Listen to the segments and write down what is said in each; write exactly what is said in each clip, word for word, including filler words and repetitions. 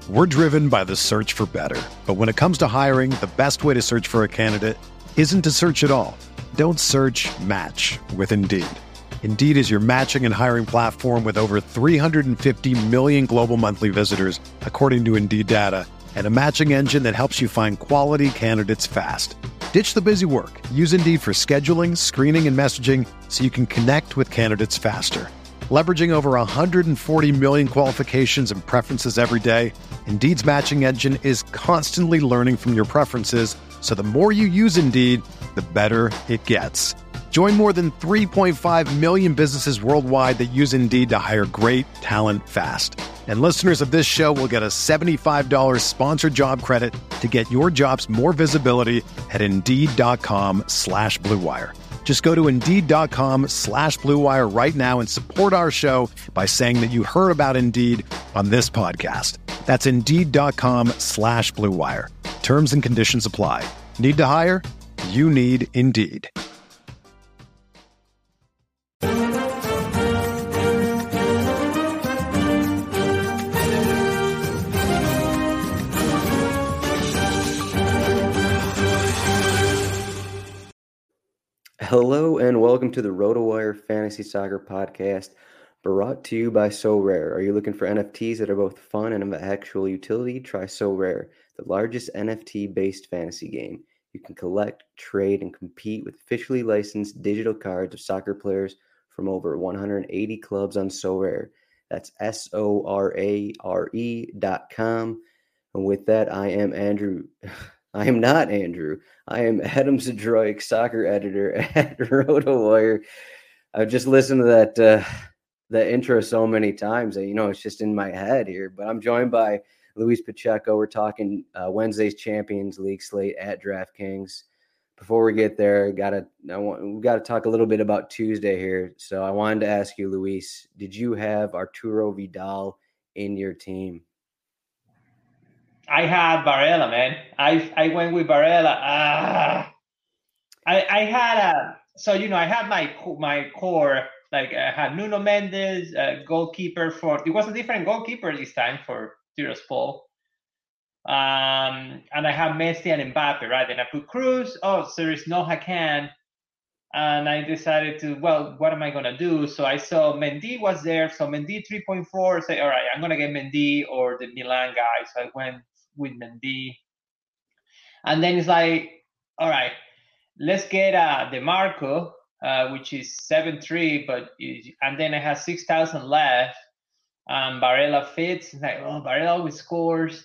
We're driven by the search for better. But when it comes to hiring, the best way to search for a candidate isn't to search at all. Don't search, match with Indeed. Indeed is your matching and hiring platform with over three hundred fifty million global monthly visitors, according to Indeed data, and a matching engine that helps you find quality candidates fast. Ditch the busy work. Use Indeed for scheduling, screening, and messaging so you can connect with candidates faster. Leveraging over one hundred forty million qualifications and preferences every day, Indeed's matching engine is constantly learning from your preferences, so the more you use Indeed, the better it gets. Join more than three point five million businesses worldwide that use Indeed to hire great talent fast. And listeners of this show will get a seventy-five dollars sponsored job credit to get your jobs more visibility at Indeed.com slash Blue Wire. Just go to Indeed.com slash Blue Wire right now and support our show by saying that you heard about Indeed on this podcast. That's Indeed.com slash Blue Wire. Terms and conditions apply. Need to hire? You need Indeed. Hello and welcome to the RotoWire Fantasy Soccer Podcast, brought to you by SoRare. Are you looking for N F Ts that are both fun and of actual utility? Try SoRare, the largest N F T-based fantasy game. You can collect, trade, and compete with officially licensed digital cards of soccer players from over one hundred eighty clubs on SoRare. That's S O R A R E dot com. And with that, I am Andrew. I am not Andrew. I am Adam Zadroik, soccer editor at RotoWire. I've just listened to that uh, that intro so many times that, you know, it's just in my head here. But I'm joined by Luis Pacheco. We're talking uh, Wednesday's Champions League slate at DraftKings. Before we get there, gotta I want we got to talk a little bit about Tuesday here. So I wanted to ask you, Luis, did you have Arturo Vidal in your team? I had Varela, man. I I went with Varela. Ah, I I had a so you know I had my my core, like I had Nuno Mendes, uh, goalkeeper for it was a different goalkeeper this time for Tiraspol. Um, and I have Messi and Mbappe, right? And I put Cruz. Oh, so there is no Hakan. And I decided to, well, what am I gonna do? So I saw Mendy was there. So Mendy three point four. Say, all right, I'm gonna get Mendy or the Milan guy. So I went with Mendy. And then it's like, all right, let's get uh, DeMarco, uh, which is seven three, but is, and then I have six thousand left. Um, Varela fits. It's like, oh, Varela always scores.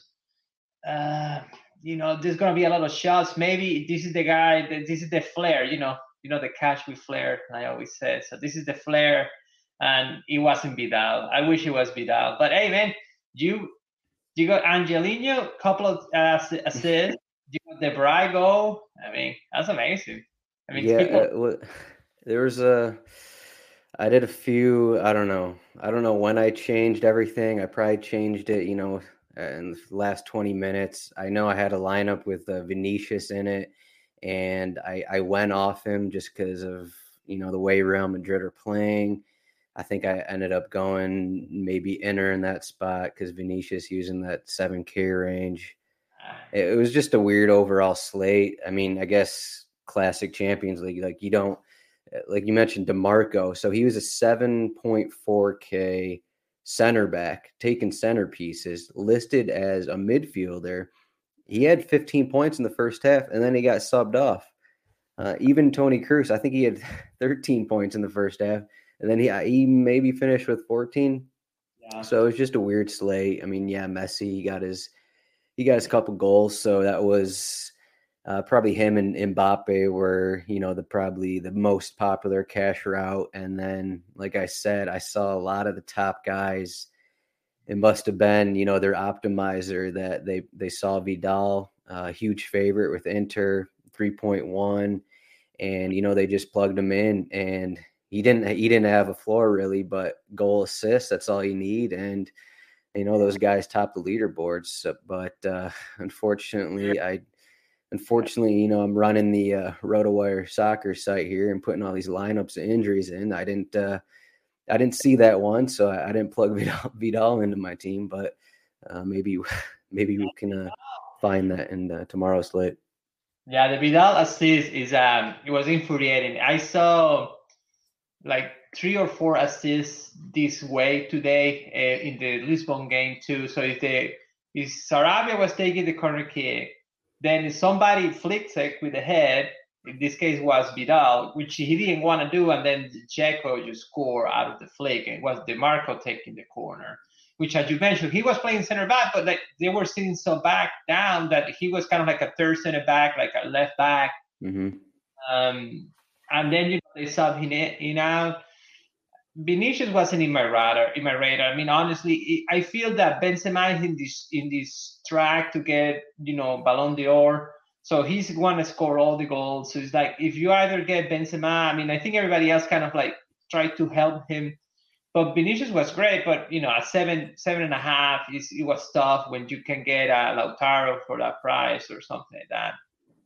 Uh, you know, there's gonna be a lot of shots. Maybe this is the guy. That, this is the flair. You know, you know the cash with flair. I always say so. This is the flair, and it wasn't Vidal. I wish it was Vidal, but hey, man, you you got Angelino, couple of uh, assists. You got De Brago. I mean, that's amazing. I mean, yeah, people... uh, well, there was a. I did a few. I don't know. I don't know when I changed everything. I probably changed it, you know, in the last twenty minutes. I know I had a lineup with uh, Vinicius in it, and I, I went off him just because of, you know, the way Real Madrid are playing. I think I ended up going maybe Inter in that spot because Vinicius using that seven K range. It, it was just a weird overall slate. I mean, I guess classic Champions League, like you don't, like you mentioned, DeMarco. So he was a seven point four K center back, taking centerpieces, listed as a midfielder. He had fifteen points in the first half, and then he got subbed off. Uh, even Tony Kroos, I think he had thirteen points in the first half, and then he he maybe finished with fourteen. Yeah. So it was just a weird slate. I mean, yeah, Messi he got his he got his couple goals, so that was uh, probably him and Mbappe were, you know, the probably the most popular cash route. And then, like I said, I saw a lot of the top guys. It must have been, you know, their optimizer that they they saw Vidal, a uh, huge favorite with Inter, three point one, and you know they just plugged him in, and he didn't he didn't have a floor really, but goal assist, that's all you need, and you know those guys top the leaderboards. So, but uh, unfortunately, I unfortunately you know I'm running the uh, RotoWire soccer site here and putting all these lineups and injuries in. I didn't. Uh, I didn't see that one, so I, I didn't plug Vidal, Vidal into my team. But uh, maybe maybe we can uh, find that in uh, tomorrow's slate. Yeah, the Vidal assist is um, it was infuriating. I saw like three or four assists this way today uh, in the Lisbon game too. So if the if Sarabia was taking the corner kick, then somebody flicks it with the head. In this case, was Vidal, which he didn't want to do, and then Dzeko just scored out of the flick, and it was DeMarco taking the corner. Which, as you mentioned, he was playing center back, but like they were sitting so back down that he was kind of like a third center back, like a left back. Mm-hmm. Um, and then you know they subbed him in out. Vinicius wasn't in my radar. In my radar, I mean, honestly, I feel that Benzema is in this in this track to get you know Ballon d'Or. So he's going to score all the goals. So it's like if you either get Benzema, I mean, I think everybody else kind of like tried to help him. But Vinicius was great, but you know, at seven, seven and a half, it's, it was tough when you can get a Lautaro for that price or something like that.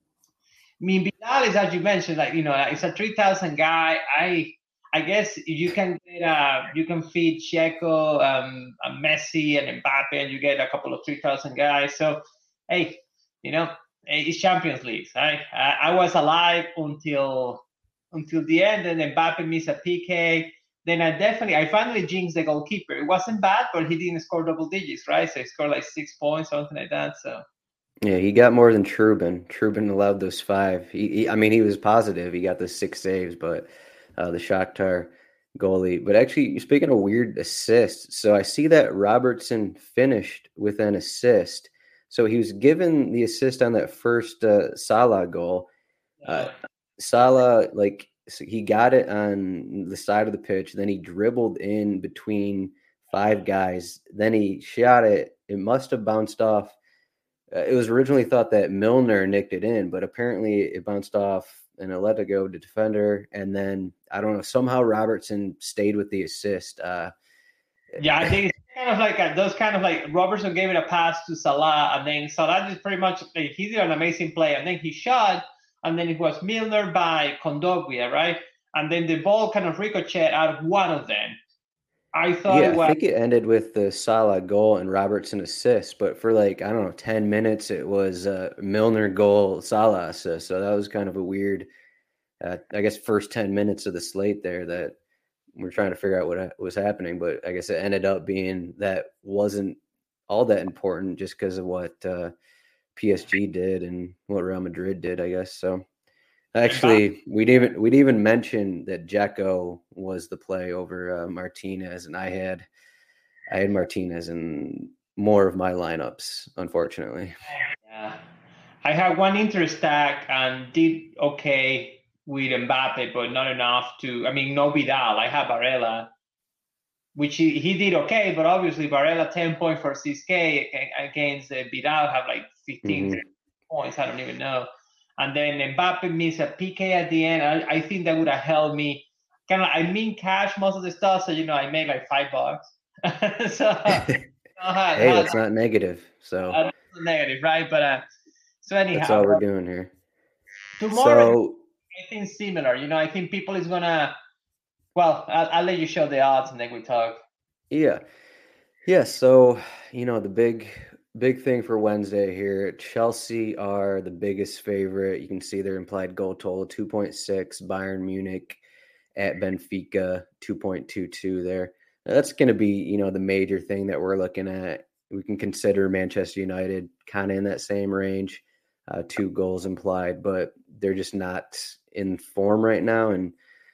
I mean, Vidal is, as you mentioned, like you know, it's a three thousand guy. I, I guess you can get, uh, you can feed Dzeko, um, Messi, and Mbappe, and you get a couple of three thousand guys. So, hey, you know, it's Champions League, right? I, I was alive until until the end, and then Mbappe missed a P K. Then I definitely, I finally jinxed the goalkeeper. It wasn't bad, but he didn't score double digits, right? So he scored like six points, something like that. So yeah, he got more than Trubin. Trubin allowed those five. He, he I mean, he was positive. He got the six saves, but uh, the Shakhtar goalie. But actually, speaking of weird assists, so I see that Robertson finished with an assist. So he was given the assist on that first uh, Salah goal. Uh, Salah, like, so he got it on the side of the pitch. Then he dribbled in between five guys. Then he shot it. It must have bounced off. Uh, it was originally thought that Milner nicked it in, but apparently it bounced off and it let it go to defender. And then, I don't know, somehow Robertson stayed with the assist. Uh, yeah, I think it's kind of like a, those kind of like Robertson gave it a pass to Salah, and then Salah just pretty much, like, he did an amazing play, and then he shot. And then it was Milner by Kondogbia, right? And then the ball kind of ricocheted out of one of them. I thought yeah, it was... I think it ended with the Salah goal and Robertson assist, but for like, I don't know, ten minutes, it was uh, Milner goal, Salah assist. So that was kind of a weird, uh, I guess, first ten minutes of the slate there that we're trying to figure out what was happening. But I guess it ended up being that wasn't all that important just because of what uh, P S G did and what Real Madrid did, I guess. So actually, we'd even we'd even mention that Dzeko was the play over uh, Martinez, and I had I had Martinez in more of my lineups, unfortunately. Yeah, I had one interest stack and did okay with Mbappe, but not enough to. I mean, no Vidal. I have Barella, which he, he did okay, but obviously Barella ten points for six K against uh, Vidal have like fifteen mm-hmm. points. I don't even know. And then Mbappe missed a P K at the end. I, I think that would have helped me. Kind of, I mean, cash most of the stuff, so you know, I made like five bucks. so hey, that's not negative. So uh, that's negative, right? But uh, so anyhow, that's all we're doing here. Tomorrow, so, I think similar. You know, I think people is gonna. Well, I'll, I'll let you show the odds and then we talk. Yeah, yeah. So you know, the big. Big thing for Wednesday here. Chelsea are the biggest favorite. You can see their implied goal total, two point six. Bayern Munich at Benfica, two point two two there. Now, that's going to be, you know, the major thing that we're looking at. We can consider Manchester United kind of in that same range, uh, two goals implied, but they're just not in form right now and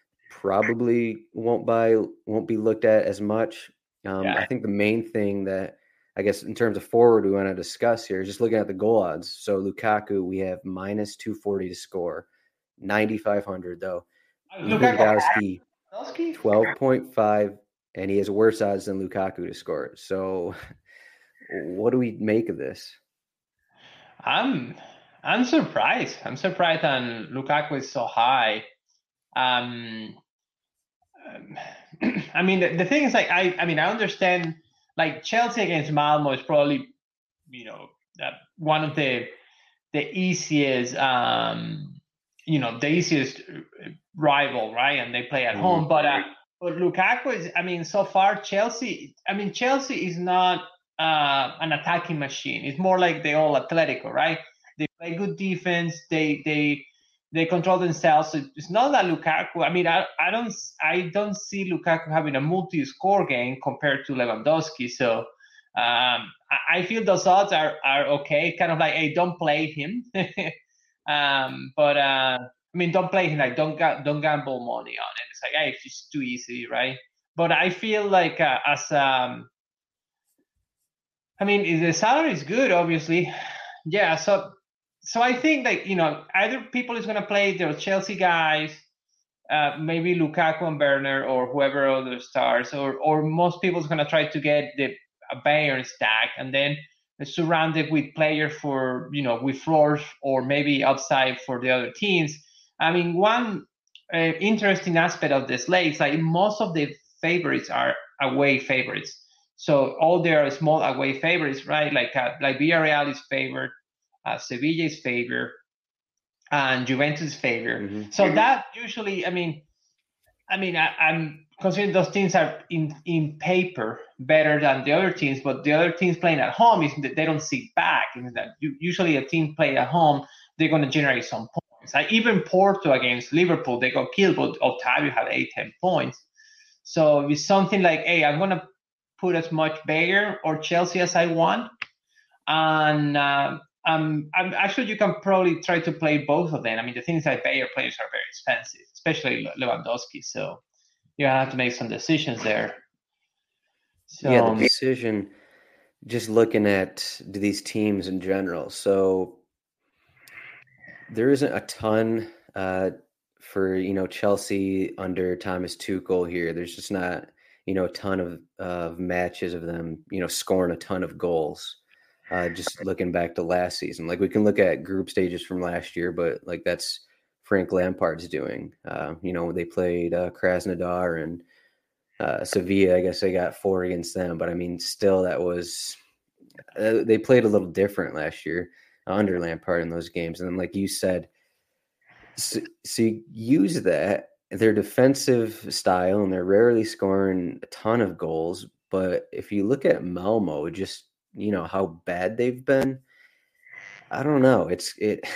probably won't buy, won't be looked at as much. Um, yeah. I think the main thing that I guess in terms of forward we want to discuss here is just looking at the goal odds. So Lukaku, we have minus two forty to score, ninety-five hundred though. Lewandowski, twelve point five, and he has worse odds than Lukaku to score. So what do we make of this? I'm I'm surprised. I'm surprised that Lukaku is so high. Um, I mean, the, the thing is, like, I I mean, I understand. Like Chelsea against Malmo is probably, you know, uh, one of the the easiest, um, you know, the easiest rival, right? And they play at mm-hmm. home. But uh, but Lukaku is, I mean, so far Chelsea, I mean, Chelsea is not uh, an attacking machine. It's more like the old Atletico, right? They play good defense. They they they control themselves. It's not that Lukaku. I mean, I, I don't I don't see Lukaku having a multi-score game compared to Lewandowski. So um, I, I feel those odds are are okay. Kind of like, hey, don't play him. um, but uh, I mean, don't play him. Like, don't don't gamble money on it. It's like, hey, it's just too easy, right? But I feel like uh, as um, I mean, the salary is good, obviously. Yeah, so so I think that, you know, either people is going to play their Chelsea guys, uh, maybe Lukaku and Werner or whoever other stars, or or most people is going to try to get the a Bayern stack and then surround it with players for, you know, with floors or maybe upside for the other teams. I mean, one uh, interesting aspect of the slate is like most of the favorites are away favorites. So all their small away favorites, right? Like uh, like Villarreal is favored, uh, Sevilla is favored, and Juventus is favored. Mm-hmm. So mm-hmm. that usually, I mean, I mean, I, I'm considering those teams are in in paper better than the other teams, but the other teams playing at home is that they don't sit back. And that you, usually a team play at home, they're going to generate some points. Like even Porto against Liverpool, they got killed, but Otavio had eight, ten points. So it's something like, hey, I'm going to put as much Bayern or Chelsea as I want. And uh, um, I'm, actually, you can probably try to play both of them. I mean, the things that Bayern players are very expensive, especially Lewandowski. So you have to make some decisions there. So, yeah, the decision, just looking at these teams in general. So there isn't a ton uh, for, you know, Chelsea under Thomas Tuchel here. There's just not, you know, a ton of, of matches of them, you know, scoring a ton of goals. Uh, just looking back to last season, like we can look at group stages from last year, but like that's Frank Lampard's doing. Uh, you know, they played uh, Krasnodar and uh, Sevilla. I guess they got four against them, but I mean, still that was uh, they played a little different last year under Lampard in those games. And then, like you said, so, so you use that their defensive style, and they're rarely scoring a ton of goals. But if you look at Malmo, just you know how bad they've been. I don't know. It's it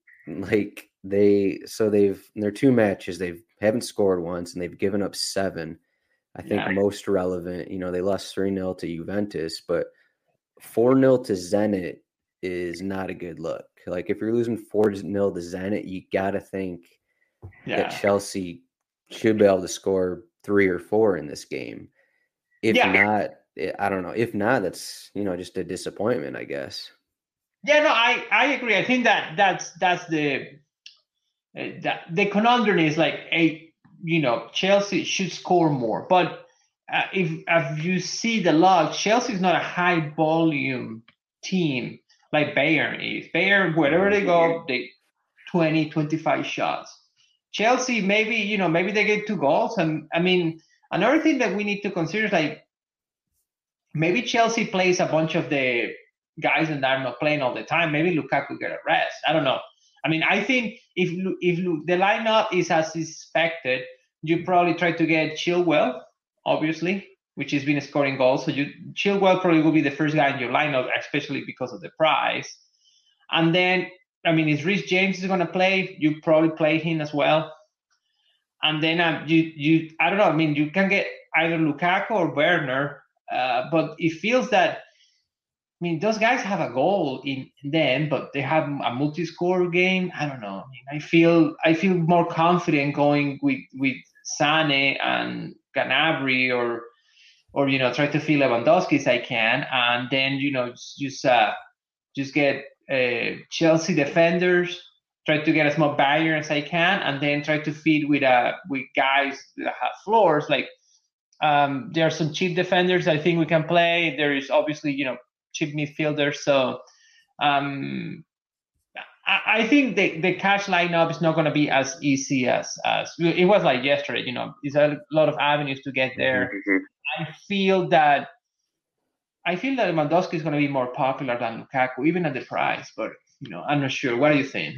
like they so they've in their two matches they haven't scored once and they've given up seven. I think yeah. most relevant, you know, they lost three nil to Juventus, but four nil to Zenit is not a good look. Like if you're losing four nil to Zenit, you got to think yeah. that Chelsea should be able to score three or four in this game. If yeah. not, I don't know. If not, that's, you know, just a disappointment, I guess. Yeah, no, I, I agree. I think that that's that's the uh, that the conundrum is like a you know Chelsea should score more, but uh, if if you see the log, Chelsea is not a high volume team like Bayern is. Bayern, wherever they go, they twenty, twenty-five shots. Chelsea, maybe you know maybe they get two goals, and I mean another thing that we need to consider is like maybe Chelsea plays a bunch of the guys that are not playing all the time. Maybe Lukaku get a rest. I don't know. I mean, I think if if the lineup is as expected, you probably try to get Chilwell, obviously, which has been scoring goals. So you Chilwell probably will be the first guy in your lineup, especially because of the price. And then, I mean, if Reece James is going to play, you probably play him as well. And then um, you you I don't know. I mean, you can get either Lukaku or Werner, uh, but it feels that. I mean, those guys have a goal in them, but they have a multi-score game. I don't know. I mean, I feel I feel more confident going with with Sane and Gnabry, or or you know, try to feel Lewandowski as I can, and then you know just uh, just get uh, Chelsea defenders. Try to get as much Bayern as I can, and then try to feed with uh with guys that have floors. Like um, there are some cheap defenders I think we can play. There is obviously you know. cheap midfielder. So um, I, I think the, the cash lineup is not going to be as easy as, as it was like yesterday. You know, it's a lot of avenues to get there. Mm-hmm. I feel that I feel that Lewandowski is going to be more popular than Lukaku, even at the price. But you know, I'm not sure. What do you think?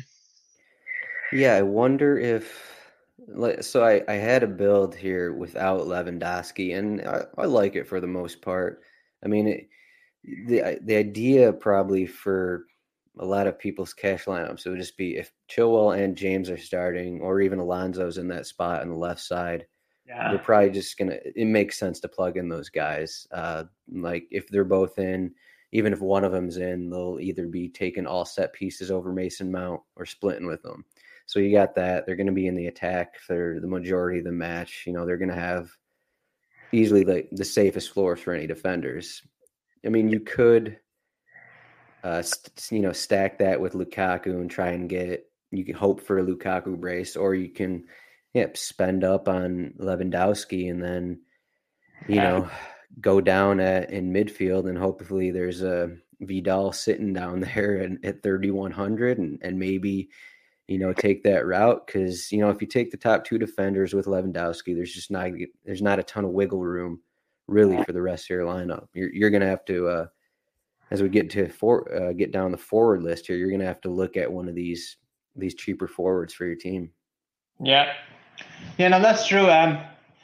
Yeah, I wonder if. So I, I had a build here without Lewandowski, and I, I like it for the most part. I mean, it, the the idea probably for a lot of people's cash lineups, it would just be if Chilwell and James are starting, or even Alonso's in that spot on the left side. Yeah. They're probably just gonna. It makes sense to plug in those guys. Uh, like if they're both in, even if one of them's in, they'll either be taking all set pieces over Mason Mount or splitting with them. So you got that. They're going to be in the attack for the majority of the match. You know, they're going to have easily the, the safest floor for any defenders. I mean, you could, uh, st- you know, stack that with Lukaku and try and get, you can hope for a Lukaku brace, or you can, yeah, spend up on Lewandowski and then, you yeah. know, go down at, in midfield, and hopefully there's a Vidal sitting down there at, at thirty-one hundred and, and maybe, you know, take that route. Cause, you know, if you take the top two defenders with Lewandowski, there's just not, there's not a ton of wiggle room really for the rest of your lineup. You're, you're going to have to, uh, as we get to for, uh, get down the forward list here, you're going to have to look at one of these, these cheaper forwards for your team. Yeah. Yeah, no, that's true. Um,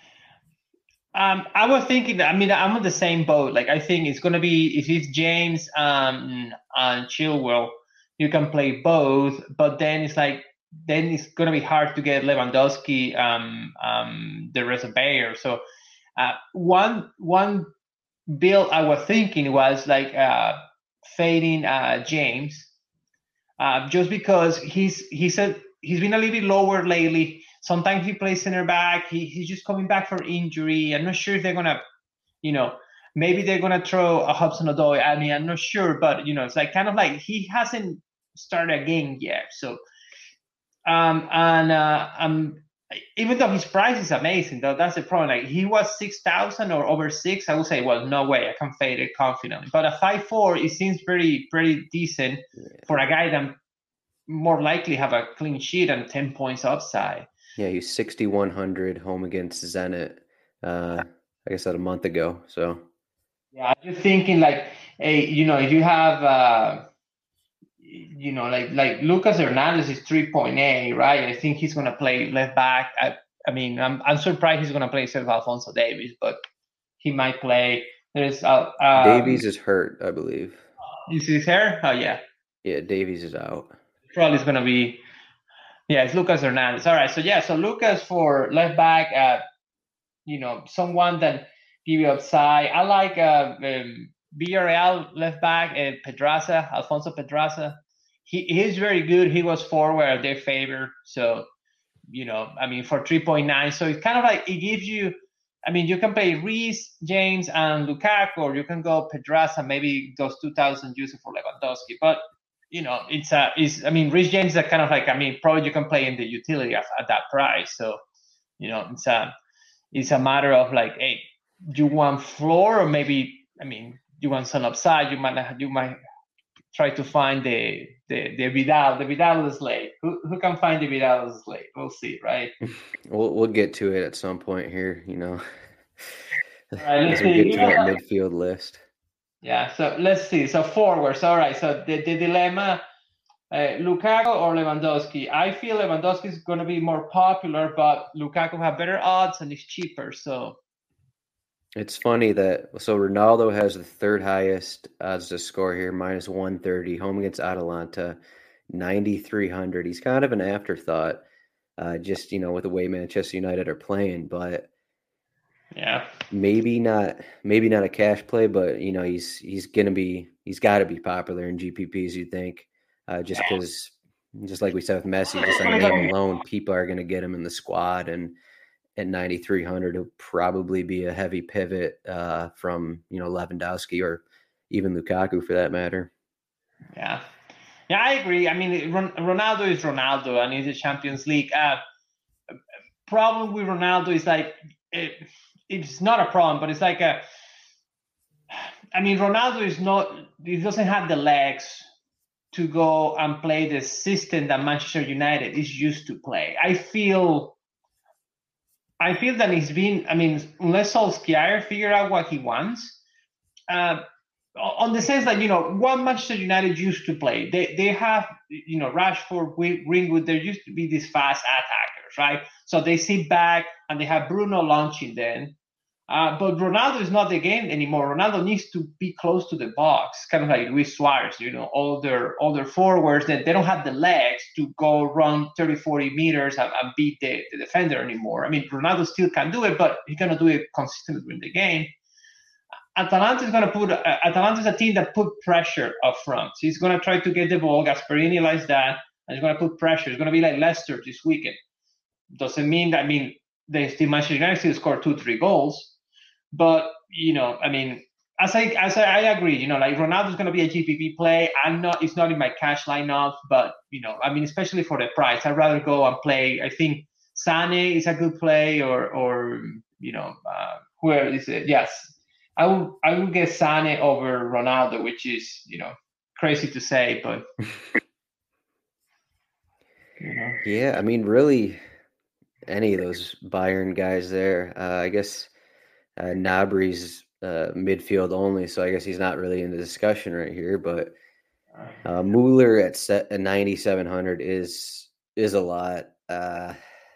um, I was thinking, I mean, I'm on the same boat. Like, I think it's going to be, if it's James um, and Chilwell, you can play both, but then it's like, then it's going to be hard to get Lewandowski, um, um, the rest of Bayer. So uh, one one build I was thinking was like uh, fading uh, James, uh, just because he's he said he's been a little bit lower lately. Sometimes he plays center back. He he's just coming back from injury. I'm not sure if they're gonna, you know, maybe they're gonna throw a Hudson-Odoi. I mean, I'm not sure, but you know, it's like kind of like he hasn't started a game yet. So, um, and uh, um, even though his price is amazing, though, that's the problem. Like he was six thousand or over six, I would say, well, no way, I can fade it confidently. But a five four, it seems pretty pretty decent yeah. for a guy that more likely have a clean sheet and ten points upside. Yeah, he's sixty-one hundred home against Zenit, uh, like I said, a month ago. So, yeah, I'm just thinking like, hey, you know, if you have, uh, you know, like like Lucas Hernandez is three point eight, right? I think he's going to play left back. I, I mean, I'm I'm surprised he's going to play instead of Alphonso Davies, but he might play. There's uh, um, Davies is hurt, I believe. Is his hair? Oh yeah. Yeah, Davies is out. Probably is going to be. Yeah, it's Lucas Hernandez. All right, so yeah, so Lucas for left back, uh, you know, someone that give you upside. I like uh, um, Villarreal left back, uh, Pedraza, Alfonso Pedraza. He he's very good. He was forward at their favor, so you know, I mean, for three point nine, so it's kind of like it gives you. I mean, you can play Reece, James, and Lukaku, or you can go Pedraza, maybe those two thousand use it for Lewandowski, but. You know, it's a, is I mean, Reece James is kind of like, I mean, probably you can play in the utility at, at that price. So, you know, it's a, it's a matter of like, hey, do you want floor or maybe, I mean, you want some upside? You might, you might try to find the, the, the Vidal, the Vidal is late. Who, who can find the Vidal is late? We'll see, right? We'll, we'll get to it at some point here, you know, right, as we get to that midfield list. Yeah, so let's see. So forwards, all right. So the, the dilemma, uh, Lukaku or Lewandowski. I feel Lewandowski is going to be more popular, but Lukaku have better odds and is cheaper. So it's funny that so Ronaldo has the third highest odds to score here, minus one thirty, home against Atalanta, ninety-three hundred. He's kind of an afterthought, uh, just you know, with the way Manchester United are playing, but. Yeah, maybe not. Maybe not a cash play, but you know he's he's gonna be he's got to be popular in G P Ps. You think, uh, just because, just like we said with Messi, just on name alone, people are gonna get him in the squad, and at ninety-three hundred, he'll probably be a heavy pivot uh, from you know Lewandowski or even Lukaku for that matter. Yeah, yeah, I agree. I mean, Ronaldo is Ronaldo, and he's a Champions League. Uh, problem with Ronaldo is like. It, It's not a problem, but it's like a. I mean, Ronaldo is not. He doesn't have the legs to go and play the system that Manchester United is used to play. I feel. I feel that he's been. I mean, unless Solskjaer figure out what he wants, uh, on the sense that you know what Manchester United used to play. They they have you know Rashford, Greenwood. There used to be these fast attackers, right? So they sit back and they have Bruno launching then. Uh, but Ronaldo is not the game anymore. Ronaldo needs to be close to the box, kind of like Luis Suarez, you know, all their, all their forwards that they don't have the legs to go run thirty, forty meters and, and beat the, the defender anymore. I mean, Ronaldo still can do it, but he's going to do it consistently during the game. Atalanta is going to put, uh, Atalanta is a team that put pressure up front. So he's going to try to get the ball. Gasperini likes that. And he's going to put pressure. It's going to be like Leicester this weekend. Doesn't mean that, I mean, they still, Manchester United still score two, three goals. But, you know, I mean, as I as I, I agree, you know, like Ronaldo's going to be a G P P play. I'm not, it's not in my cash lineup, but, you know, I mean, especially for the price, I'd rather go and play. I think Sané is a good play, or, or you know, uh, where is it? Yes. I will, I will get Sané over Ronaldo, which is, you know, crazy to say, but. You know. Yeah, I mean, really, any of those Bayern guys there, uh, I guess. Uh, Gnabry's uh, midfield only, so I guess he's not really in the discussion right here. But uh, Mueller at set at ninety-seven hundred is is a lot. Uh,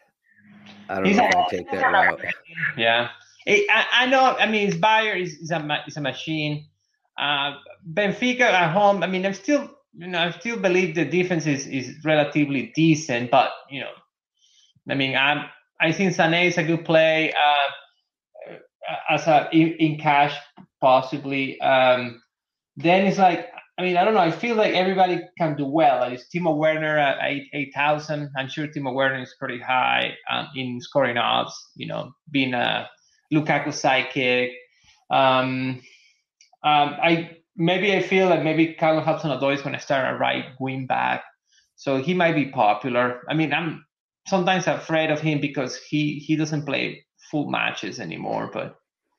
I don't he's know a, if I take that route. Yeah, it, I, I know. I mean, it's Bayern is is a is a machine. Uh, Benfica at home. I mean, I'm still you know I still believe the defense is, is relatively decent, but you know, I mean, I'm I think Sané is a good play. Uh, as a in, in cash possibly. Um, then it's like, I mean, I don't know. I feel like everybody can do well. Like it's Timo Werner at eight eight thousand. I'm sure Timo Werner is pretty high um, in scoring odds. You know, being a Lukaku sidekick. Um, um, I maybe I feel like maybe Callum Hudson-Odoi is going to start a right wing back, so he might be popular. I mean, I'm sometimes afraid of him because he he doesn't play full matches anymore, but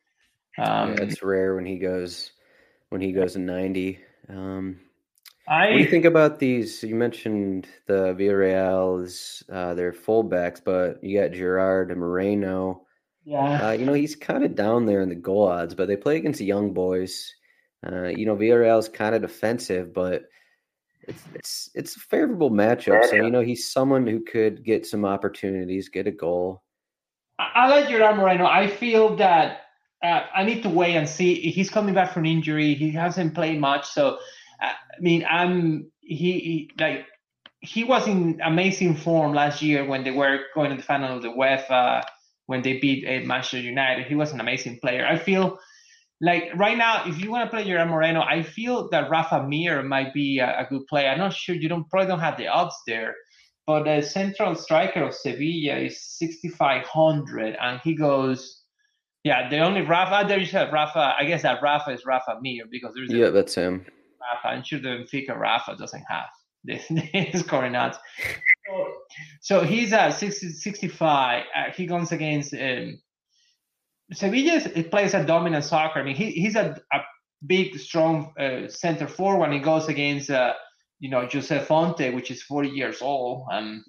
um yeah, it's rare when he goes when he goes to ninety. Um I what do you think about these? You mentioned the Villarreal's uh their fullbacks, but you got Gerard and Moreno. Yeah, uh, you know, he's kind of down there in the goal odds, but they play against the young boys. Uh, you know, Villarreal's kind of defensive, but it's it's it's a favorable matchup. So, you know, he's someone who could get some opportunities, get a goal. I like Gerard Moreno. I feel that uh, I need to wait and see. He's coming back from injury. He hasn't played much, so uh, I mean, I'm he, he like he was in amazing form last year when they were going to the final of the UEFA when they beat uh, Manchester United. He was an amazing player. I feel like right now, if you want to play Gerard Moreno, I feel that Rafa Mir might be a, a good play. I'm not sure. You don't probably don't have the odds there. But the central striker of Sevilla is sixty-five hundred, and he goes, yeah, the only Rafa, there is a Rafa, I guess that Rafa is Rafa Mir, because there's yeah, a that's him. Rafa. I'm sure the Benfica Rafa doesn't have this, this scoring odds. So, so he's at sixty, sixty-five. Uh, he goes against um, Sevilla. It plays a dominant soccer. I mean, he, he's a, a big, strong uh, center forward when he goes against uh, you know, José Fonte, which is forty years old. Um,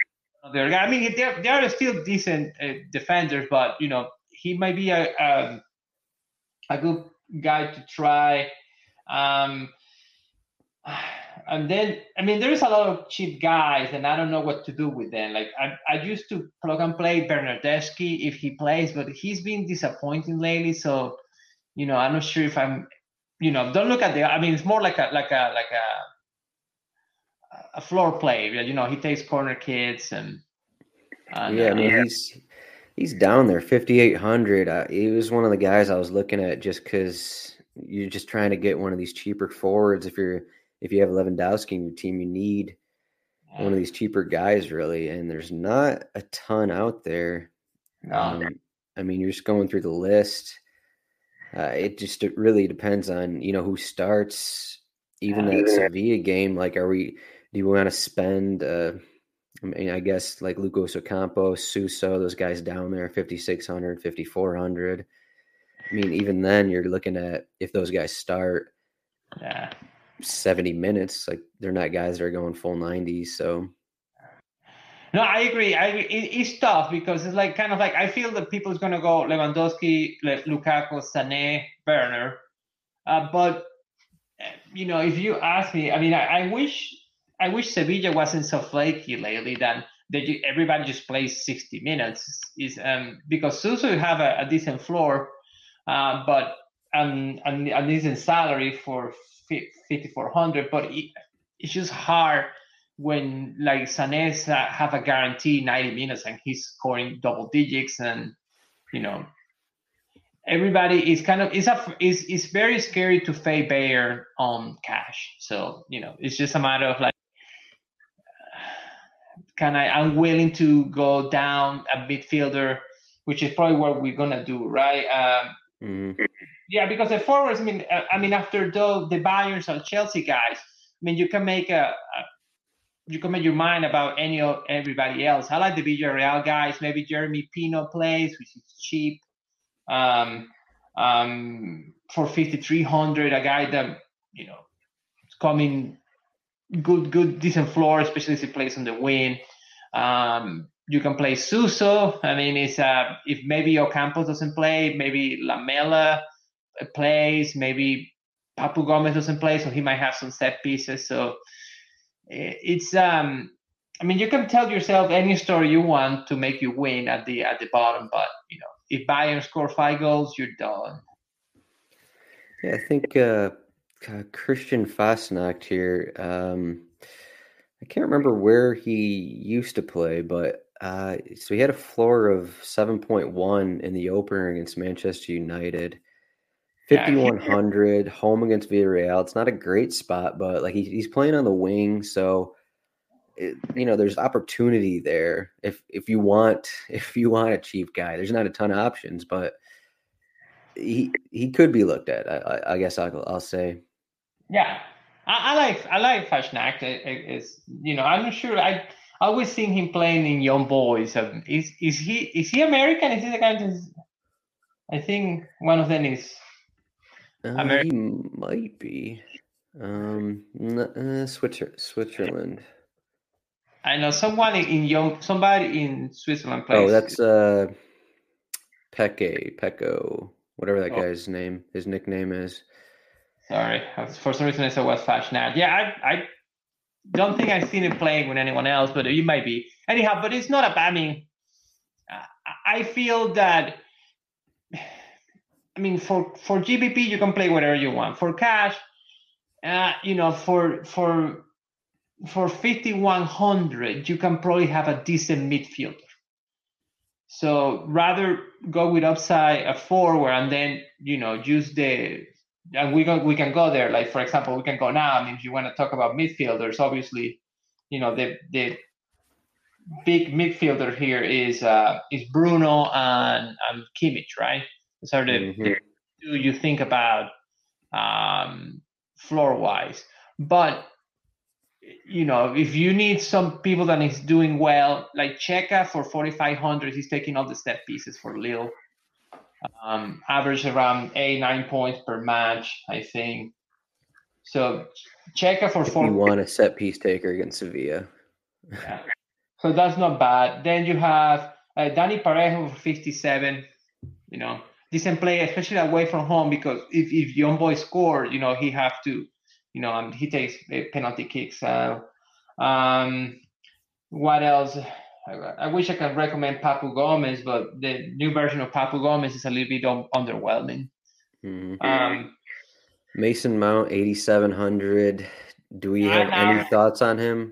I mean, they they are still decent uh, defenders, but you know, he might be a a, a good guy to try. Um, and then, I mean, there is a lot of cheap guys, and I don't know what to do with them. Like I, I used to plug and play Bernardeschi if he plays, but he's been disappointing lately. So, you know, I'm not sure if I'm, you know, don't look at the. I mean, it's more like a like a like a. a floor play, you know, he takes corner kicks and, and yeah, I mean, uh, he's he's down there, fifty-eight hundred. Uh, he was one of the guys I was looking at just because you're just trying to get one of these cheaper forwards. If you're if you have Lewandowski in your team, you need yeah. one of these cheaper guys, really. And there's not a ton out there. No. Um, I mean, you're just going through the list. Uh, it just it really depends on, you know, who starts. Even that Sevilla game, like, are we? Do you want to spend? Uh, I mean, I guess like Lucas Ocampo, Suso, those guys down there, fifty-six hundred, fifty-four hundred. I mean, even then, you're looking at if those guys start yeah. seventy minutes, like they're not guys that are going full nineties. So, no, I agree. I agree. It, it's tough because it's like kind of like I feel that people's going to go Lewandowski, Lukaku, Sané, Werner, uh, but you know, if you ask me, I mean, I, I wish. I wish Sevilla wasn't so flaky lately that that you, everybody just plays sixty minutes. Is um because Suso have a, a decent floor, uh, but and and and he's in salary for fifty-four hundred. But it, it's just hard when like Sané have a guarantee ninety minutes and he's scoring double digits, and you know everybody is kind of is a is is very scary to fade Bayer on cash. So you know it's just a matter of like, can I? I'm willing to go down a midfielder, which is probably what we're gonna do, right? Um, mm-hmm. Yeah, because the forwards. I mean, I mean after the the Bayerns and Chelsea guys, I mean you can make a, a you can make your mind about any of everybody else. I like the Villarreal guys. Maybe Jeremy Pino plays, which is cheap. Um, um, for fifty-three hundred, a guy that, you know, is coming good, good, decent floor, especially if he plays on the wing. Um, you can play Suso. I mean, it's uh, if maybe Ocampos doesn't play, maybe Lamela plays, maybe Papu Gomez doesn't play, so he might have some set pieces. So it's um I mean you can tell yourself any story you want to make you win at the at the bottom, but you know if Bayern score five goals, you're done. Yeah, I think uh, uh Christian Fasnacht here, um I can't remember where he used to play, but uh so he had a floor of seven point one in the opener against Manchester United. fifty-one hundred, home against Villarreal. It's not a great spot, but like he, he's playing on the wing, so it, you know there's opportunity there. If if you want if you want a cheap guy, there's not a ton of options, but he he could be looked at. I, I guess I'll I'll say. Yeah, I, I like I like Fasnacht. It, it, it's you know I'm not sure. I I always seen him playing in Young Boys. Um, is is he is he American? Is he the guy that's, I think one of them is. Uh, he might be. Um, uh, Switzer, Switzerland. I know someone in young, somebody in Switzerland plays. Oh, that's uh, Peke, Peko, whatever that oh. guy's name, his nickname is. Sorry, for some reason I said was Fasnacht. Yeah, I, I don't think I've seen him playing with anyone else, but you might be. Anyhow, but it's not a bad. I mean, I feel that. I mean, for, for G B P, you can play whatever you want. For cash, uh, you know, for for for fifty-one hundred, you can probably have a decent midfielder. So rather go with upside a forward and then, you know, use the and we go we can go there. Like for example, we can go now. I mean, if you want to talk about midfielders, obviously, you know, the the big midfielder here is uh, is Bruno and, and Kimmich, right? Those are the, mm-hmm. the two you think about um, floor-wise. But, you know, if you need some people that is doing well, like Cheka for forty-five hundred, he's taking all the set pieces for Lille. Um, average around eight, nine points per match, I think. So Cheka for four. You want a set piece taker against Sevilla. Yeah. So that's not bad. Then you have uh, Dani Parejo for fifty-seven, you know. Decent play, especially away from home, because if, if Young Boy scored, you know, he have to, you know, and he takes penalty kicks. Uh, um, what else? I, I wish I could recommend Papu Gomez, but the new version of Papu Gomez is a little bit un- underwhelming. Mm-hmm. Um, Mason Mount, eighty-seven hundred. Do we have any thoughts on him?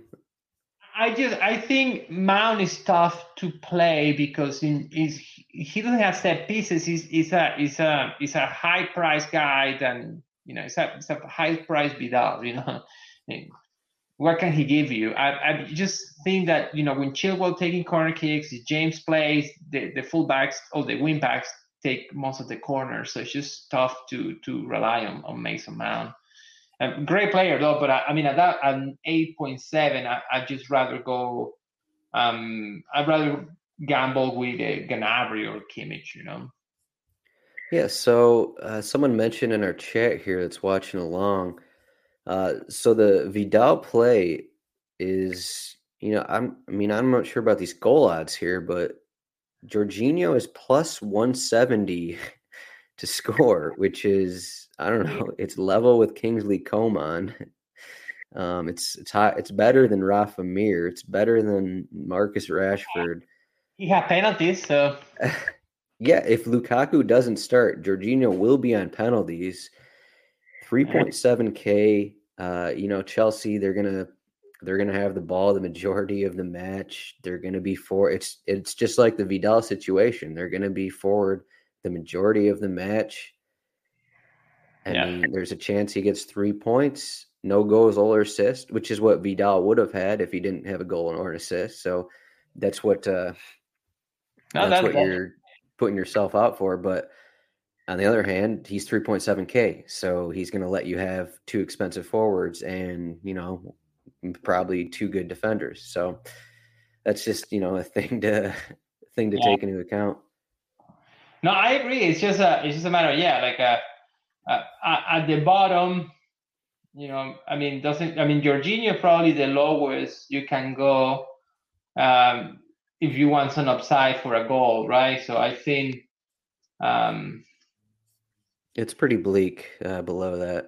I just I think Mount is tough to play because in, is he doesn't have set pieces. He's, he's a he's a he's a high price guy. Then you know it's a it's a high price Vidal. You know, I mean, what can he give you? I I just think that you know when Chilwell taking corner kicks, James plays, the the fullbacks or the wingbacks take most of the corners. So it's just tough to to rely on on Mason Mount. A great player though, but I, I mean at that an eight point seven, I I'd just rather go. Um, I'd rather gamble with a Gnabry or Kimmich, you know. Yeah. So uh, someone mentioned in our chat here that's watching along. Uh, so the Vidal play is, you know, I'm. I mean, I'm not sure about these goal odds here, but Jorginho is plus one seventy to score, which is. I don't know. It's level with Kingsley Coman. Um, it's it's high, it's better than Rafa Mir. It's better than Marcus Rashford. He had penalties, so Yeah, if Lukaku doesn't start, Jorginho will be on penalties. three point seven K. Uh, you know, Chelsea, they're gonna they're gonna have the ball the majority of the match. They're gonna be for it's it's just like the Vidal situation. They're gonna be forward the majority of the match. I Yeah. mean, there's a chance he gets three points, no goals or assist, which is what Vidal would have had if he didn't have a goal or an assist. So that's what uh, No, that's that, what that, you're putting yourself out for. But on the other hand, he's three point seven K, so he's going to let you have two expensive forwards and, you know, probably two good defenders. So that's just, you know, a thing to thing to yeah. take into account. No, I agree. It's just a it's just a matter of, yeah, like uh, uh, at the bottom, you know, I mean, doesn't I mean Jorginho probably the lowest you can go um, if you want some upside for a goal, right? So I think um, it's pretty bleak uh, below that.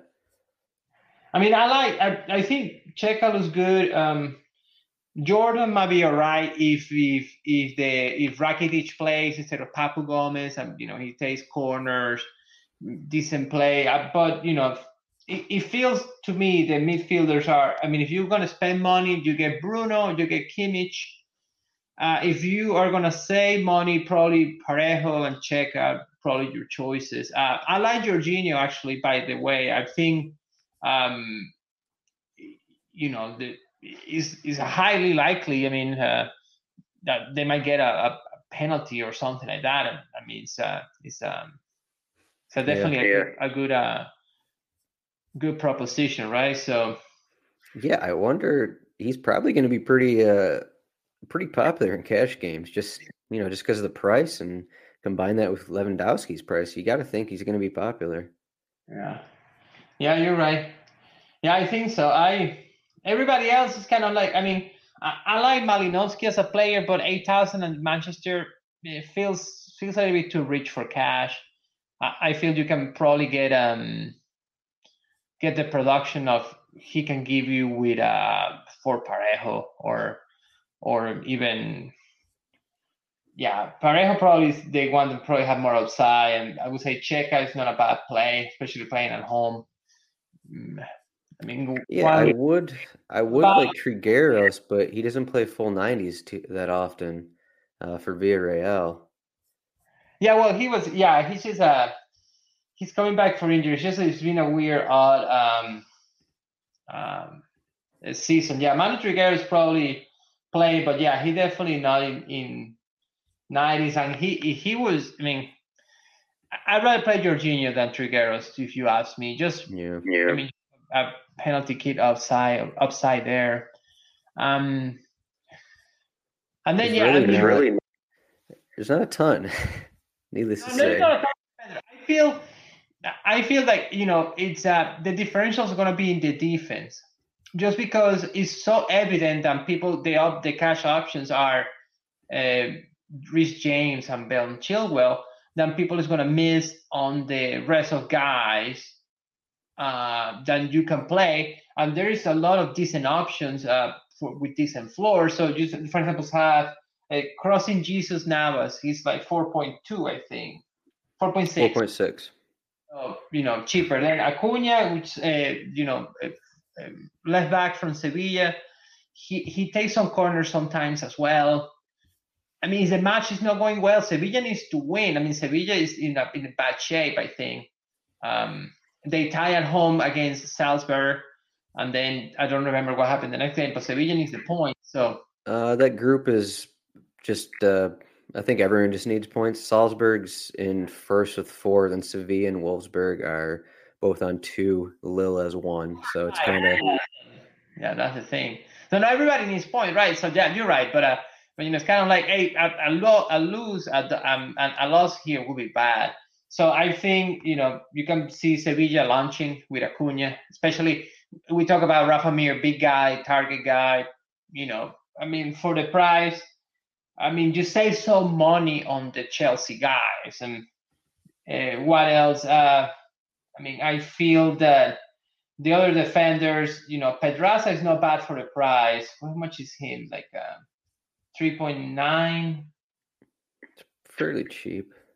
I mean, I like. I, I think Checa looks good. Um, Jordan might be all right if if if the if Rakitic plays instead of Papu Gomez, and you know he takes corners, decent play. Uh, but you know, it, it feels to me the midfielders are. I mean, if you're gonna spend money, you get Bruno, you get Kimmich. Uh, if you are gonna save money, probably Parejo and Checa, probably your choices. Uh, I like Jorginho actually. By the way, I think. Um, you know, the, is is highly likely. I mean, uh, that they might get a, a penalty or something like that. And, I mean, it's uh, it's um, so definitely yeah. a, a good uh, good proposition, right? So, yeah, I wonder. He's probably going to be pretty uh, pretty popular in cash games. Just you know, just because of the price, and combine that with Lewandowski's price, you got to think he's going to be popular. Yeah, yeah, you're right. Yeah, I think so. I everybody else is kind of like. I mean, I, I like Malinowski as a player, but eight thousand and Manchester it feels feels a little bit too rich for cash. I, I feel you can probably get um get the production of he can give you with uh for Parejo or or even yeah Parejo probably is the one that probably have more upside, and I would say Checa is not a bad play, especially playing at home. I mean, yeah, I would, I would but, like Trigueros, but he doesn't play full nineties too, that often uh, for Villarreal. Yeah, well, he was. Yeah, he's just a. He's coming back for injury. It's just it's been a weird, odd um, um, season. Yeah, Manu Trigueros probably play, but yeah, he definitely not in, in nineties, and he he was. I mean, I'd rather play Jorginho than Trigueros, if you ask me. Just yeah, I mean, a penalty kick upside upside there. Um, and then there's yeah, really I mean, not, really, there's not a ton. Needless no, to say, I feel. I feel like, you know, it's uh, the differentials are going to be in the defense, just because it's so evident that people, the up the cash options are uh, Reece James and Ben Chilwell, then people is going to miss on the rest of guys uh, that you can play. And there is a lot of decent options uh, for, with decent floors. So you, for example, have uh, Crossing Jesus Navas. He's like four point two, I think. four point six. four point six. Uh, you know, cheaper than Acuna, which uh, you know, uh, uh, left back from Sevilla. He he takes some corners sometimes as well. I mean, the match is not going well. Sevilla needs to win. I mean, Sevilla is in a in a bad shape, I think. Um, they tie at home against Salzburg, and then I don't remember what happened the next game. But Sevilla needs the point. So uh, that group is just. Uh... I think everyone just needs points. Salzburg's in first with four, then Sevilla and Wolfsburg are both on two. Lille has one, so it's kind of yeah, that's the thing. So now everybody needs points, right? So yeah, you're right, but uh, but you know, it's kind of like hey, a, a, lo- a lose at the, um, and a loss here would be bad. So I think you know you can see Sevilla launching with Acuna, especially we talk about Rafa Mir, big guy, target guy. You know, I mean, for the price. I mean, you save some money on the Chelsea guys. And uh, what else? Uh, I mean, I feel that the other defenders, you know, Pedraza is not bad for the price. How much is him? Like, uh, three point nine. It's fairly cheap.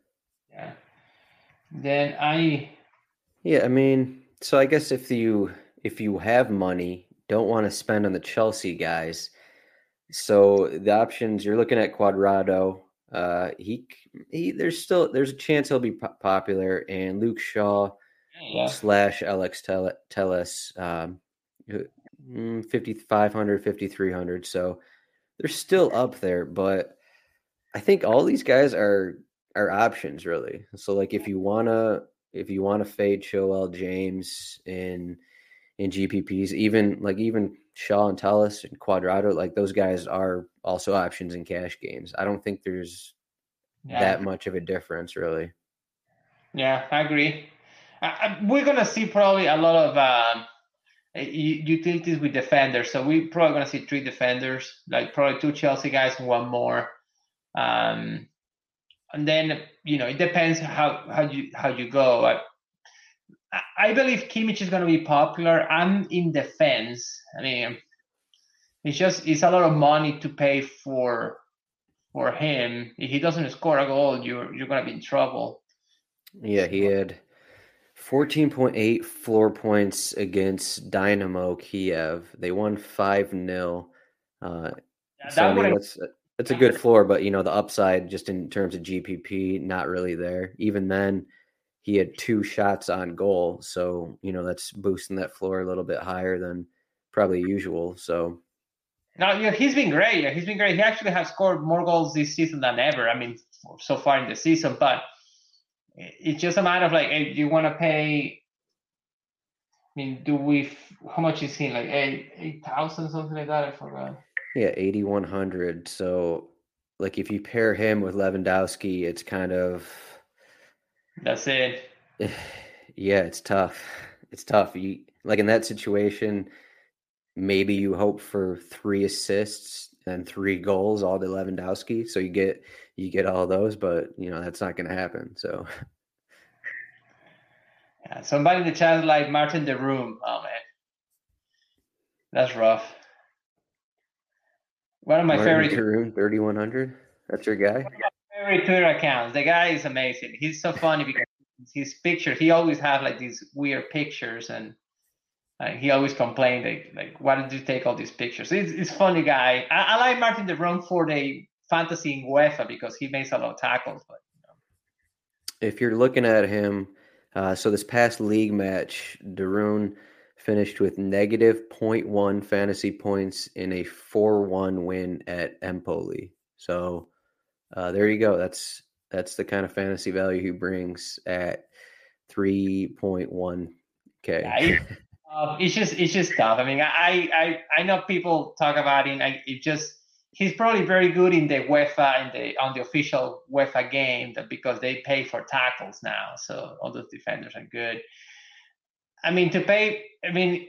Yeah. Then I. Yeah, I mean, so I guess if you if you have money, don't want to spend on the Chelsea guys. So the options you're looking at Quadrado. Uh, he he. There's still there's a chance he'll be po- popular, and Luke Shaw Yeah. slash Alex Tel- Telles, um, mm, fifty-five hundred, fifty-three hundred. So they're still up there, but I think all these guys are are options really. So like if you wanna if you wanna fade Joel James in in G P Ps, even like even Shaw and Tellis and Quadrado, like those guys are also options in cash games. I don't think there's Yeah. that much of a difference really. Yeah, I agree. I, I, we're gonna see probably a lot of um, utilities with defenders. So we're probably gonna see three defenders, like probably two Chelsea guys and one more. Um, and then you know it depends how how you how you go. I, I believe Kimmich is going to be popular. I'm in defense. I mean, it's just it's a lot of money to pay for for him. If he doesn't score a goal, you're you're going to be in trouble. Yeah, he had fourteen point eight floor points against Dynamo Kiev. They won five nil. Uh, Yeah, so, I that mean, that's that's a good floor, but, you know, the upside just in terms of G P P, not really there. Even then, he had two shots on goal. So, you know, that's boosting that floor a little bit higher than probably usual. So, No, yeah, he's been great. Yeah, he's been great. He actually has scored more goals this season than ever. I mean, so far in the season, but it's just a matter of like, hey, do you want to pay? I mean, do we? How much is he? Like eight eight thousand, something like that. I forgot. yeah, eighty-one hundred. So, like, if you pair him with Lewandowski, it's kind of. That's it. Yeah, it's tough. It's tough. You like in that situation, maybe you hope for three assists and three goals, all to Lewandowski, so you get you get all those, but you know that's not going to happen. So, yeah, somebody in the chat like Martin de Room. Oh man, that's rough. One of my Martin favorite Tarun, thirty-one hundred. That's your guy. favorite Twitter accounts. The guy is amazing. He's so funny because his pictures. He always have like these weird pictures, and like, he always complained like, like, why did you take all these pictures? It's it's funny guy. I, I like Martin de Roon for the fantasy in UEFA because he makes a lot of tackles. But you know. If you're looking at him, uh, so this past league match, Darun finished with negative zero point one fantasy points in a four one win at Empoli. So uh, there you go. That's that's the kind of fantasy value he brings at three point one K. Yeah, it, uh, it's just it's just tough. I mean, I I I know people talk about it. I, it just he's probably very good in the UEFA in the on the official UEFA game that because they pay for tackles now, so all those defenders are good. I mean, to pay. I mean,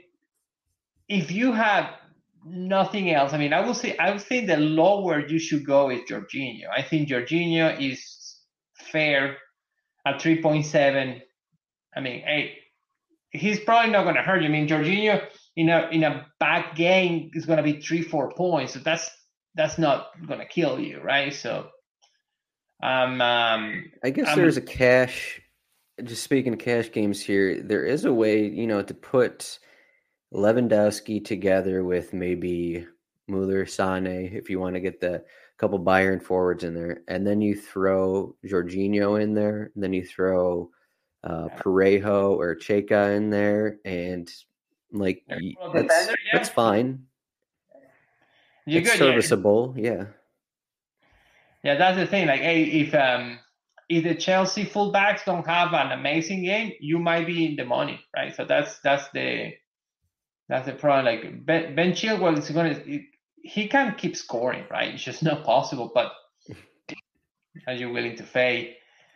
if you have nothing else, I mean, I will say I would think the lower you should go is Jorginho. I think Jorginho is fair at three point seven. I mean, hey, he's probably not going to hurt you. I mean, Jorginho in a in a bad game is going to be three, four points. So that's that's not going to kill you, right? So, um, um I guess I'm, there's a cash. Just speaking of cash games here, there is a way, you know, to put Lewandowski together with maybe Muller, Sané, if you want to get the couple Bayern forwards in there, and then you throw Jorginho in there, and then you throw uh, Parejo or Cheka in there, and like that's yeah. that's fine. You're it's good, serviceable, yeah. yeah. Yeah, that's the thing. Like, hey, if um if the Chelsea fullbacks don't have an amazing game, you might be in the money, right? So that's that's the that's the problem. Like Ben, ben Chilwell is going to he can keep scoring, right? It's just not possible. But are you willing to pay?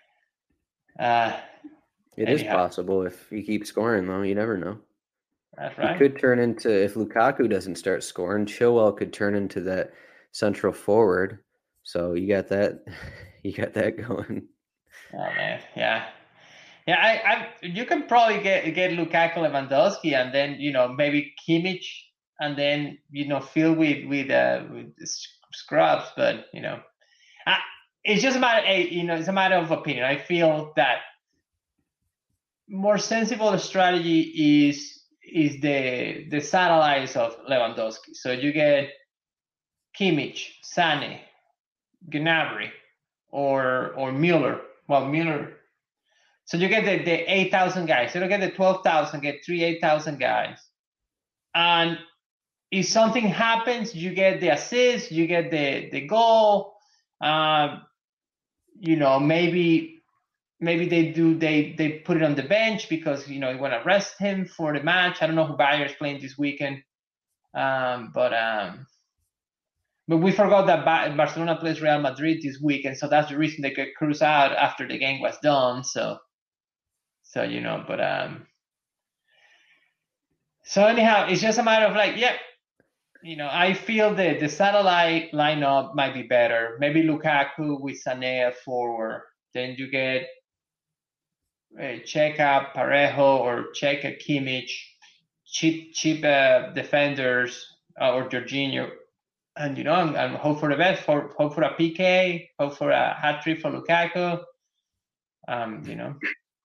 Uh, it anyhow. is possible if he keeps scoring, though. You never know. That's right. He could turn into if Lukaku doesn't start scoring, Chilwell could turn into that central forward. So you got that, you got that going. Oh man, yeah, yeah. I, I, you can probably get get Lukaku, Lewandowski, and then you know maybe Kimmich, and then you know fill with with uh, with scrubs. But you know, I, it's just a matter, you know, it's a matter of opinion. I feel that more sensible strategy is is the the satellites of Lewandowski. So you get Kimmich, Sané, Gnabry, or or Müller. Well, Müller. So you get the, the eight thousand guys. You don't get the twelve thousand, get three eight thousand guys. And if something happens, you get the assist, you get the, the goal. Um, you know, maybe maybe they do they they put it on the bench because, you know, you want to rest him for the match. I don't know who Bayern is playing this weekend. Um, but um, but we forgot that Barcelona plays Real Madrid this weekend, so that's the reason they could cruise out after the game was done. So so you know, but um so anyhow, it's just a matter of like, yeah, you know, I feel that the satellite lineup might be better. Maybe Lukaku with Sané forward. Then you get uh, Cheka, Parejo, or Cheka, Kimmich, cheap, cheap uh, defenders, uh, or Jorginho, and you know, and, and hope for the best. For hope for a P K, hope for a hat trick for Lukaku. Um, you know.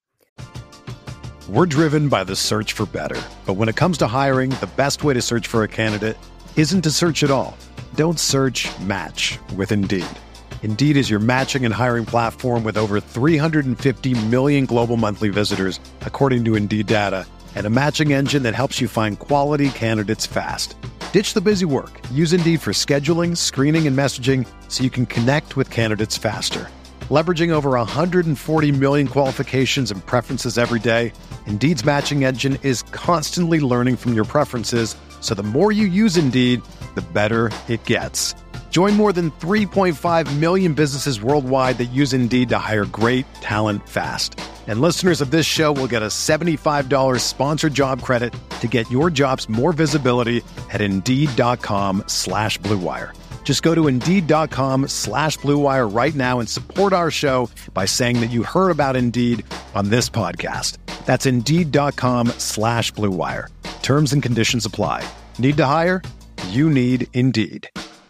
We're driven by the search for better, but when it comes to hiring, the best way to search for a candidate isn't to search at all. Don't search, match with Indeed. Indeed is your matching and hiring platform with over three hundred fifty million global monthly visitors, according to Indeed data, and a matching engine that helps you find quality candidates fast. Ditch the busy work. Use Indeed for scheduling, screening, and messaging so you can connect with candidates faster. Leveraging over one hundred forty million qualifications and preferences every day, Indeed's matching engine is constantly learning from your preferences, so the more you use Indeed, the better it gets. Join more than three point five million businesses worldwide that use Indeed to hire great talent fast. And listeners of this show will get a seventy-five dollars sponsored job credit to get your jobs more visibility at Indeed.com slash Blue Wire. Just go to Indeed.com slash Blue Wire right now and support our show by saying that you heard about Indeed on this podcast. That's Indeed.com slash Blue Wire. Terms and conditions apply. Need to hire? You need Indeed.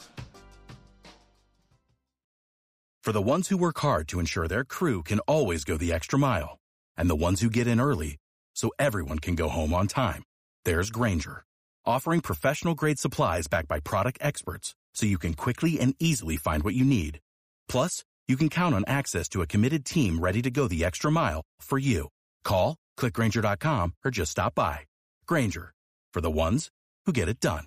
For the ones who work hard to ensure their crew can always go the extra mile, and the ones who get in early so everyone can go home on time, there's Grainger, offering professional-grade supplies backed by product experts so you can quickly and easily find what you need. Plus, you can count on access to a committed team ready to go the extra mile for you. Call, click Grainger dot com, or just stop by. Grainger, for the ones who get it done.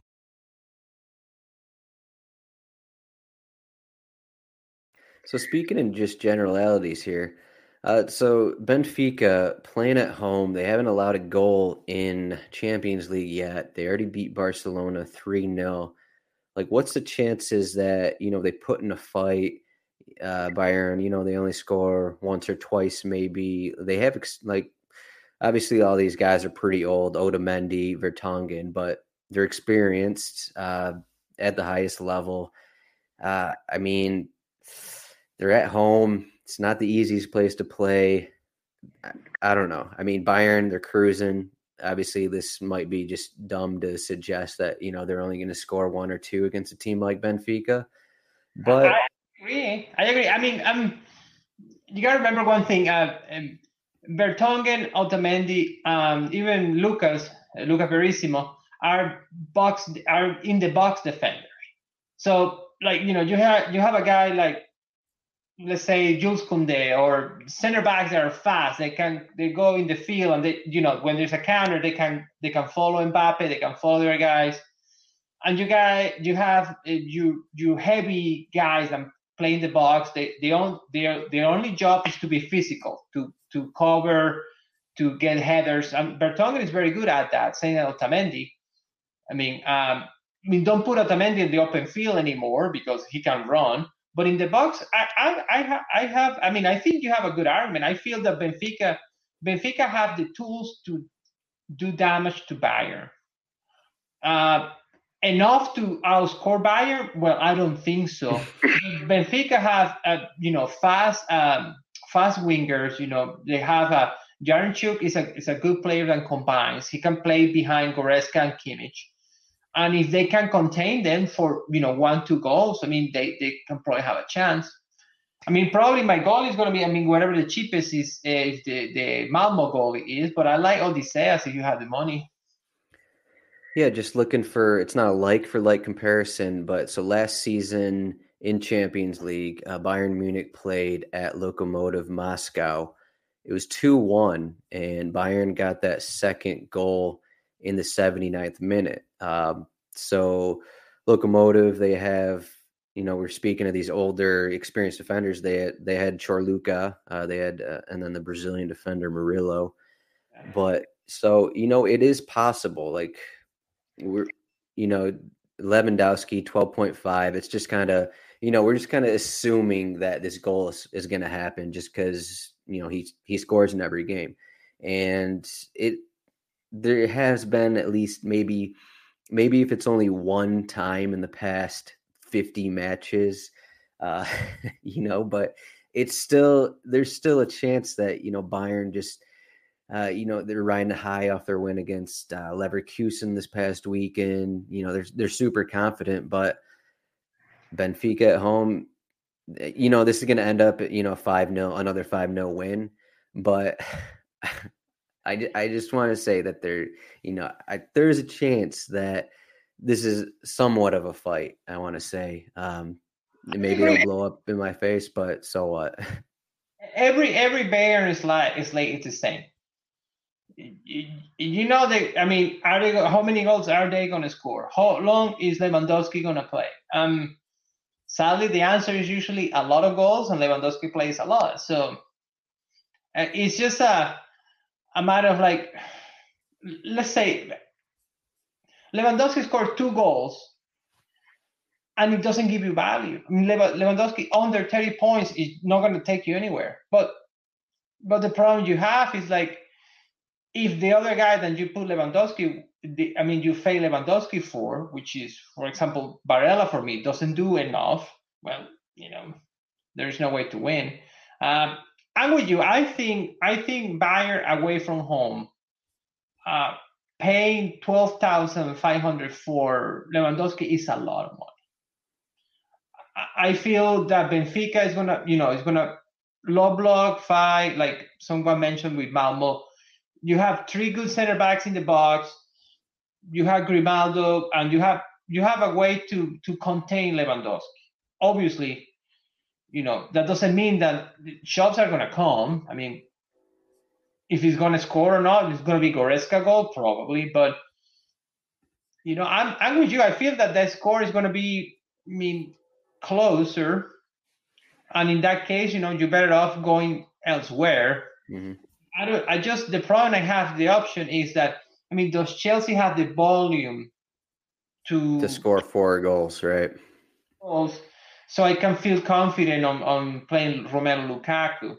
So speaking in just generalities here, uh, so Benfica playing at home, they haven't allowed a goal in Champions League yet. They already beat Barcelona three nil. Like, what's the chances that, you know, they put in a fight, uh, Bayern, you know, they only score once or twice maybe. They have, like, obviously all these guys are pretty old, Otamendi, Vertonghen, but they're experienced uh, at the highest level. Uh, I mean, they're at home. It's not the easiest place to play. I, I don't know. I mean, Bayern, they're cruising. Obviously, this might be just dumb to suggest that, you know, they're only going to score one or two against a team like Benfica. But I agree. I agree. I mean, um, you got to remember one thing. Uh, um, Vertonghen, Otamendi, um, even Lucas, uh, Luca Verissimo are box are in the box defenders. So, like, you know, you have you have a guy like, let's say, Jules Koundé, or center backs that are fast. They can they go in the field, and they, you know, when there's a counter, they can they can follow Mbappe, they can follow their guys. And you guys, you have uh, you you heavy guys that play in the box. They they on their their only job is to be physical, to to cover, to get headers. And Vertonghen is very good at that. Saying that Otamendi, I mean, um, I mean, don't put Otamendi in the open field anymore because he can run. But in the box, I, I, I, ha, I have. I mean, I think you have a good argument. I feel that Benfica, Benfica have the tools to do damage to Bayern. Uh, enough to outscore Bayern? Well, I don't think so. Benfica have, uh, you know, fast, um, fast wingers. You know, they have a Yaremchuk is a is a good player that combines. He can play behind Goretzka and Kimmich. And if they can contain them for, you know, one, two goals, I mean, they, they can probably have a chance. I mean, probably my goal is going to be, I mean, whatever the cheapest is, uh, the, the Malmo goal is, but I like Odysseas if you have the money. Yeah, just looking for, it's not a like for like comparison, but so last season in Champions League, uh, Bayern Munich played at Lokomotiv Moscow. It was two one, and Bayern got that second goal in the seventy-ninth minute. Um, so Lokomotiv, they have, you know, we're speaking of these older, experienced defenders. They had, they had Chorluka, uh, they had, uh, and then the Brazilian defender Murillo. But so, you know, it is possible. Like we're, you know, Lewandowski twelve point five. It's just kind of, you know, we're just kind of assuming that this goal is, is going to happen just because, you know, he he scores in every game, and it there has been at least maybe maybe if it's only one time in the past fifty matches, uh, you know, but it's still, there's still a chance that, you know, Bayern just, uh, you know, they're riding high off their win against uh, Leverkusen this past weekend. You know, they're, they're super confident, but Benfica at home, you know, this is going to end up, you know, five nil, another five nil win. But I, I just want to say that there, you know, I, there's a chance that this is somewhat of a fight. I want to say, um, maybe it'll blow up in my face, but so what? Every every Bayern is like is like it's the same. You, you know they. I mean, are they? How many goals are they going to score? How long is Lewandowski going to play? Um, sadly, the answer is usually a lot of goals, and Lewandowski plays a lot. So uh, it's just a a matter of like, let's say Lewandowski scored two goals, and it doesn't give you value. I mean, Lewandowski under thirty points is not going to take you anywhere. But but the problem you have is like, if the other guy that you put Lewandowski, the, I mean, you fail Lewandowski for, which is, for example, Barella for me, doesn't do enough, well, you know, there's no way to win. Um, I'm with you. I think I think Bayern away from home, uh, paying twelve thousand five hundred for Lewandowski is a lot of money. I feel that Benfica is gonna, you know, is gonna low block fight, like someone mentioned with Malmo. You have three good center backs in the box. You have Grimaldo, and you have you have a way to to contain Lewandowski. Obviously, you know that doesn't mean that shots are gonna come. I mean, if he's gonna score or not, it's gonna be Goretzka goal probably. But you know, I'm I'm with you. I feel that that score is gonna be, I mean, closer, and in that case, you know, you're better off going elsewhere. Mm-hmm. I don't. I just the problem I have the option is that, I mean, does Chelsea have the volume to to score four goals, right? Goals, so I can feel confident on, on playing Romelu Lukaku.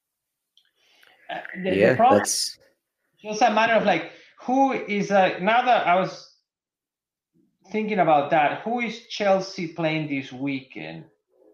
Uh, the, yeah, the problem that's just a matter of like, who is uh, now that I was thinking about that, who is Chelsea playing this weekend?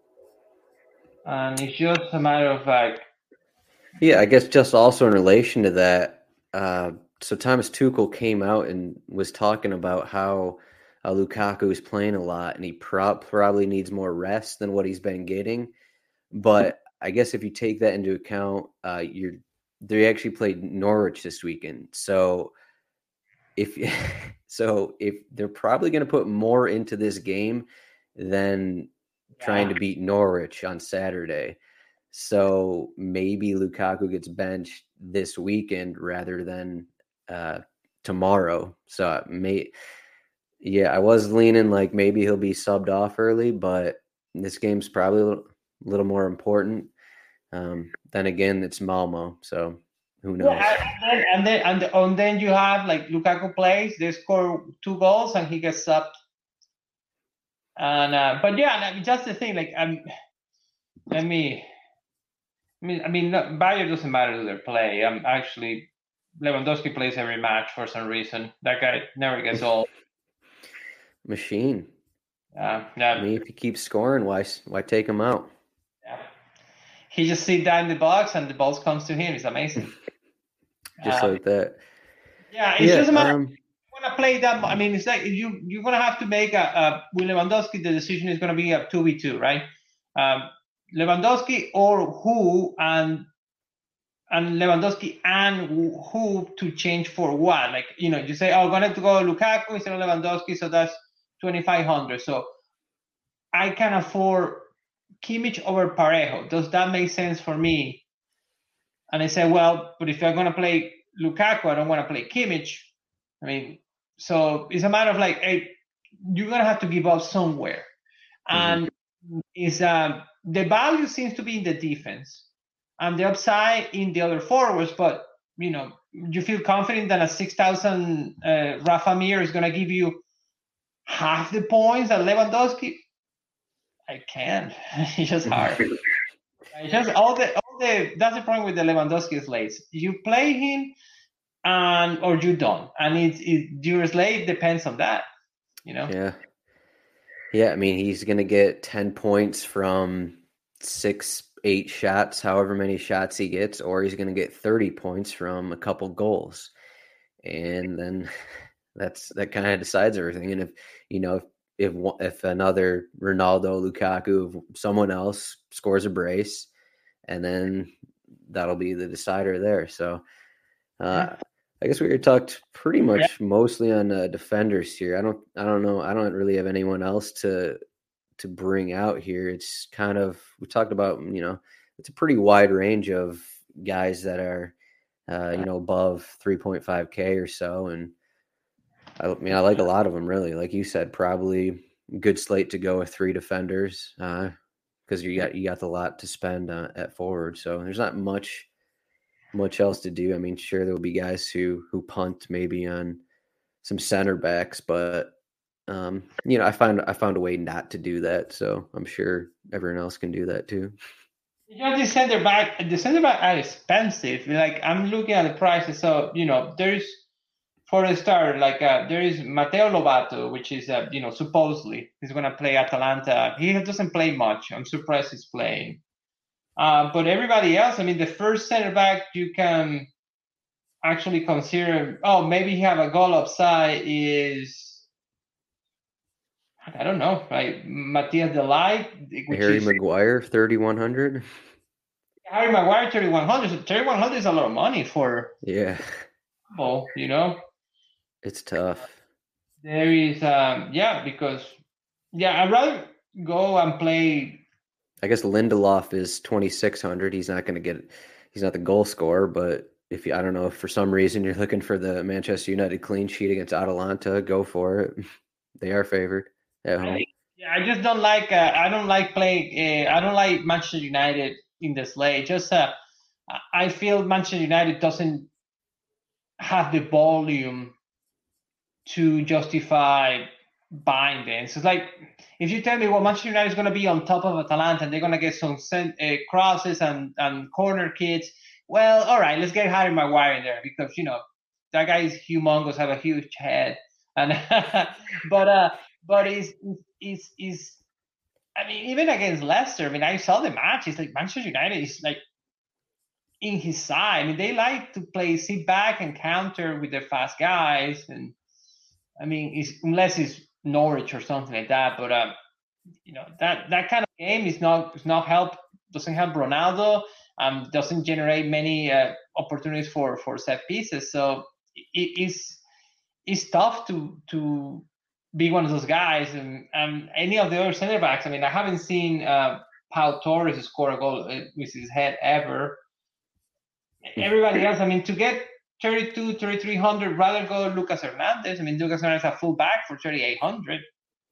And it's just a matter of like. Yeah, I guess just also in relation to that, uh, so Thomas Tuchel came out and was talking about how uh, Lukaku is playing a lot, and he pro- probably needs more rest than what he's been getting. But I guess if you take that into account, uh, you're they actually played Norwich this weekend. So if so, if they're probably going to put more into this game than yeah. trying to beat Norwich on Saturday. So maybe Lukaku gets benched this weekend rather than uh, tomorrow. So may, yeah, I was leaning like maybe he'll be subbed off early, but this game's probably a little, little more important. Um, then again, it's Malmo, so who knows? Yeah, and then and then, and, and then you have like Lukaku plays, they score two goals, and he gets subbed. And uh, but yeah, I mean, just the thing, like um, let me. I mean, I mean, Bayern doesn't matter to their play. I'm actually Lewandowski plays every match for some reason. That guy never gets old. Machine. Uh, yeah. I mean, if he keeps scoring, why why take him out? Yeah. He just sits down in the box and the balls comes to him. It's amazing. just um, like that. Yeah, it's yeah, just a matter. Um, you want to play that? I mean, it's like you you're gonna have to make a, a with Lewandowski. The decision is gonna be a two v two, right? Um, Lewandowski or who and and Lewandowski and who to change for what? Like, you know, you say, oh, I'm going to go Lukaku instead of Lewandowski, so that's twenty-five hundred. So I can afford Kimmich over Parejo. Does that make sense for me? And I say, well, but if you're going to play Lukaku, I don't want to play Kimmich. I mean, so it's a matter of like, hey, you're going to have to give up somewhere. And mm-hmm. is uh, the value seems to be in the defense and the upside in the other forwards. But, you know, you feel confident that a six thousand uh, Rafa Mir is going to give you half the points that Lewandowski? I can't. It's just hard. It's just all the, all the, that's the problem with the Lewandowski slates. You play him and or you don't. And it, it, your slate depends on that, you know? Yeah. Yeah, I mean, he's going to get ten points from six, eight shots, however many shots he gets, or he's going to get thirty points from a couple goals. And then that's that kind of decides everything. And if, you know, if if, if another Ronaldo, Lukaku, someone else scores a brace, and then that'll be the decider there. So uh, I guess we talked pretty much yeah. mostly on uh, defenders here. I don't, I don't know. I don't really have anyone else to to bring out here. It's kind of, we talked about, you know, it's a pretty wide range of guys that are, uh, you know, above three point five K or so. And I mean, I like a lot of them, really. Like you said, probably good slate to go with three defenders because uh, you got you got a lot to spend uh, at forward. So there's not much. much else to do. I mean, sure, there'll be guys who who punt maybe on some center backs, but um, you know, I found I found a way not to do that. So I'm sure everyone else can do that too. You know, the center back, the center back are expensive. Like I'm looking at the prices. So you know, there's for a start, like uh, there is Matteo Lobato, which is uh, you know supposedly he's going to play Atalanta. He doesn't play much. I'm surprised he's playing. Uh, but everybody else, I mean, the first center back you can actually consider, oh, maybe you have a goal upside is, I don't know, like Matthias de Ligt. Harry is, Maguire, thirty-one hundred. Harry Maguire, thirty-one hundred. So thirty-one hundred is a lot of money for, yeah, oh, you know. It's tough. There is, um, yeah, because, yeah, I'd rather go and play. I guess Lindelof is twenty-six hundred. He's not going to get, he's not the goal scorer, but if you, I don't know, if for some reason you're looking for the Manchester United clean sheet against Atalanta, go for it. They are favored at home. Yeah, I just don't like, uh, I don't like playing, uh, I don't like Manchester United in the slate. Just, uh, I feel Manchester United doesn't have the volume to justify buying them. So it's like, if you tell me, well, Manchester United is going to be on top of Atalanta and they're going to get some uh, crosses and, and corner kicks, well, all right, let's get Harry Maguire in there because, you know, that guy is humongous, have a huge head. And but uh, but is is is I mean, even against Leicester, I mean, I saw the match. It's like Manchester United is like in his side. I mean, they like to play sit back and counter with their fast guys. And I mean, it's, unless it's Norwich or something like that, but um, you know that that kind of game is not is not help doesn't help Ronaldo. Um, doesn't generate many uh, opportunities for, for set pieces. So it is it's tough to to be one of those guys. And um, any of the other center backs. I mean, I haven't seen uh, Pau Torres score a goal with his head ever. Everybody else, I mean, to get thirty-two, thirty-three hundred, rather go Lucas Hernandez. I mean, Lucas Hernandez is a full back for thirty-eight hundred.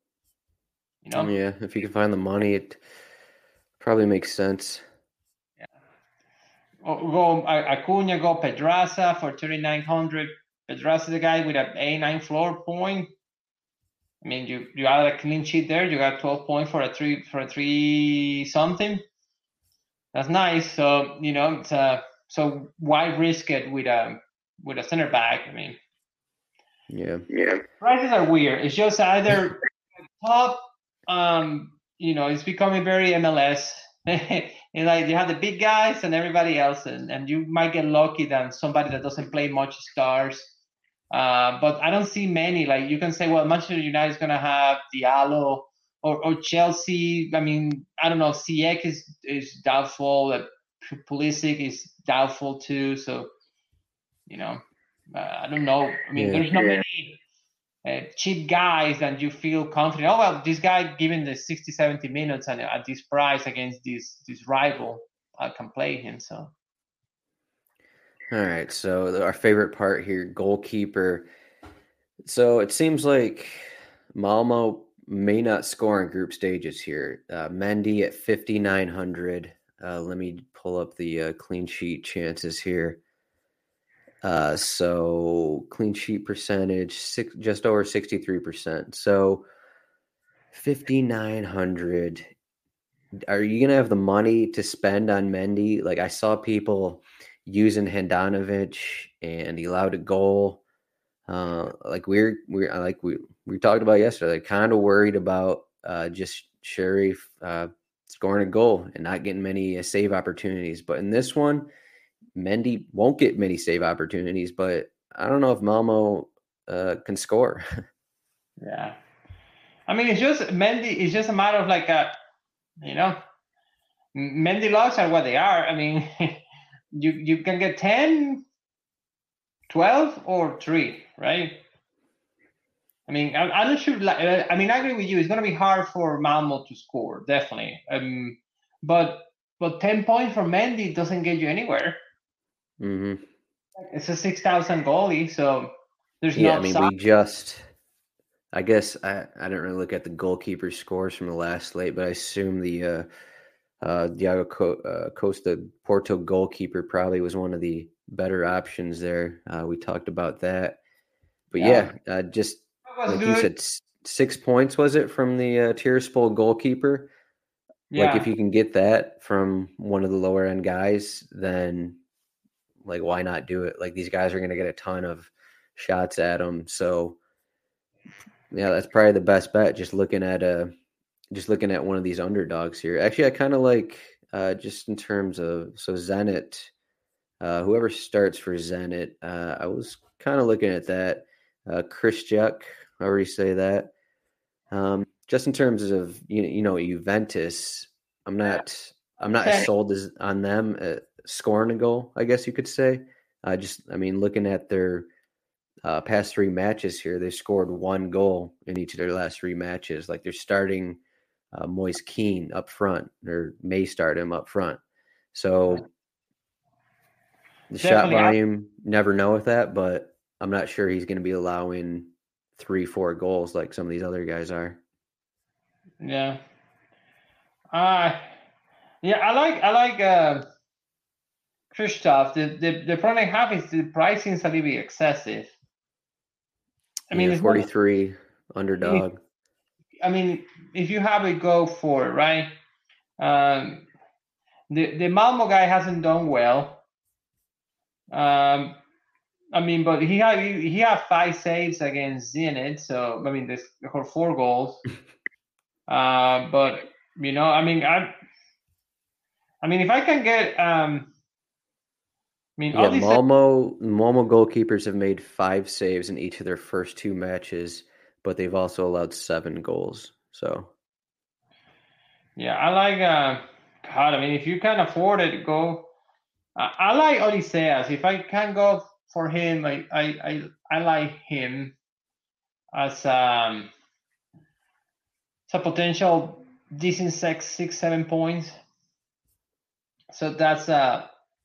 You know? Yeah, if you can find the money, it probably makes sense. Yeah. Go Acuna, go Pedraza for thirty-nine hundred. Pedraza is a guy with an A nine floor point. I mean, you you add a clean sheet there. You got twelve points for a three for a three something. That's nice. So you know, it's a, so why risk it with a with a center back? I mean, yeah, yeah. Prices are weird. It's just either top. Um, you know, it's becoming very M L S. And like you have the big guys and everybody else, and, and you might get lucky than somebody that doesn't play much stars. Uh, but I don't see many. Like you can say, well, Manchester United is going to have Diallo or, or Chelsea. I mean, I don't know. C X is is doubtful. Uh, Pulisic is doubtful too. So, you know, uh, I don't know. I mean, yeah. there's not many uh, cheap guys that you feel confident. Oh well, this guy given the sixty, seventy minutes and at this price against this this rival, I can play him. So. All right, so our favorite part here, goalkeeper. So it seems like Malmo may not score in group stages here. Uh, Mendy at fifty-nine hundred. Uh, let me pull up the uh, clean sheet chances here. Uh, so clean sheet percentage, six, just over sixty-three percent. So fifty-nine hundred. Are you going to have the money to spend on Mendy? Like I saw people using Handanovic and he allowed a goal. Uh, like we're we're like we we talked about yesterday, like kind of worried about uh, just Sharif uh, scoring a goal and not getting many uh, save opportunities. But in this one, Mendy won't get many save opportunities. But I don't know if Malmo uh, can score. Yeah, I mean it's just Mendy. It's just a matter of like a, you know, Mendy logs are what they are. I mean. You you can get ten, twelve, or three, right? I mean, I, I'm not sure. I mean, I agree with you. It's going to be hard for Malmo to score, definitely. Um, but but ten points for Mendy doesn't get you anywhere. Mm-hmm. It's a six thousand goalie, so there's yeah, no. I mean, side. we just. I guess I, I didn't really look at the goalkeeper scores from the last slate, but I assume the. Uh, Uh, Diego Co- uh, Costa, Porto goalkeeper, probably was one of the better options there. Uh, we talked about that. But yeah, yeah uh, just like good. you said, six points was it from the uh, Tiraspol goalkeeper? Yeah. Like if you can get that from one of the lower end guys, then like why not do it? Like these guys are going to get a ton of shots at them. So yeah, that's probably the best bet. Just looking at a. Just looking at one of these underdogs here. Actually, I kind of like uh, just in terms of so Zenit, uh, whoever starts for Zenit, uh, I was kind of looking at that. Uh, Krystyuk, however you say that. Um, just in terms of you know, you know Juventus, I'm not I'm not as sold as on them uh, scoring a goal. I guess you could say. I uh, just I mean looking at their uh, past three matches here, they scored one goal in each of their last three matches. Like they're starting. Uh, Moise Kean up front, or may start him up front. So the Definitely. shot volume, never know with that, but I'm not sure he's going to be allowing three, four goals like some of these other guys are. Yeah. Uh, yeah, I like I like uh, Krzysztof. The, the the problem I have is the pricing is a little bit excessive. I mean, yeah, forty-three not, underdog. I mean, if you have it, go for it, right? Um, the the Malmo guy hasn't done well. Um, I mean, but he had he, he had five saves against Zenit, so I mean, there's for four goals. uh, but you know, I mean, I, I mean, if I can get, um, I mean, yeah, all these Malmo Malmo goalkeepers have made five saves in each of their first two matches. But they've also allowed seven goals. So, yeah, I like. Uh, God, I mean, if you can afford it, go. Uh, I like Odysseas. If I can go for him, I I I, I like him as um, it's a potential decent six six seven points. So that's uh,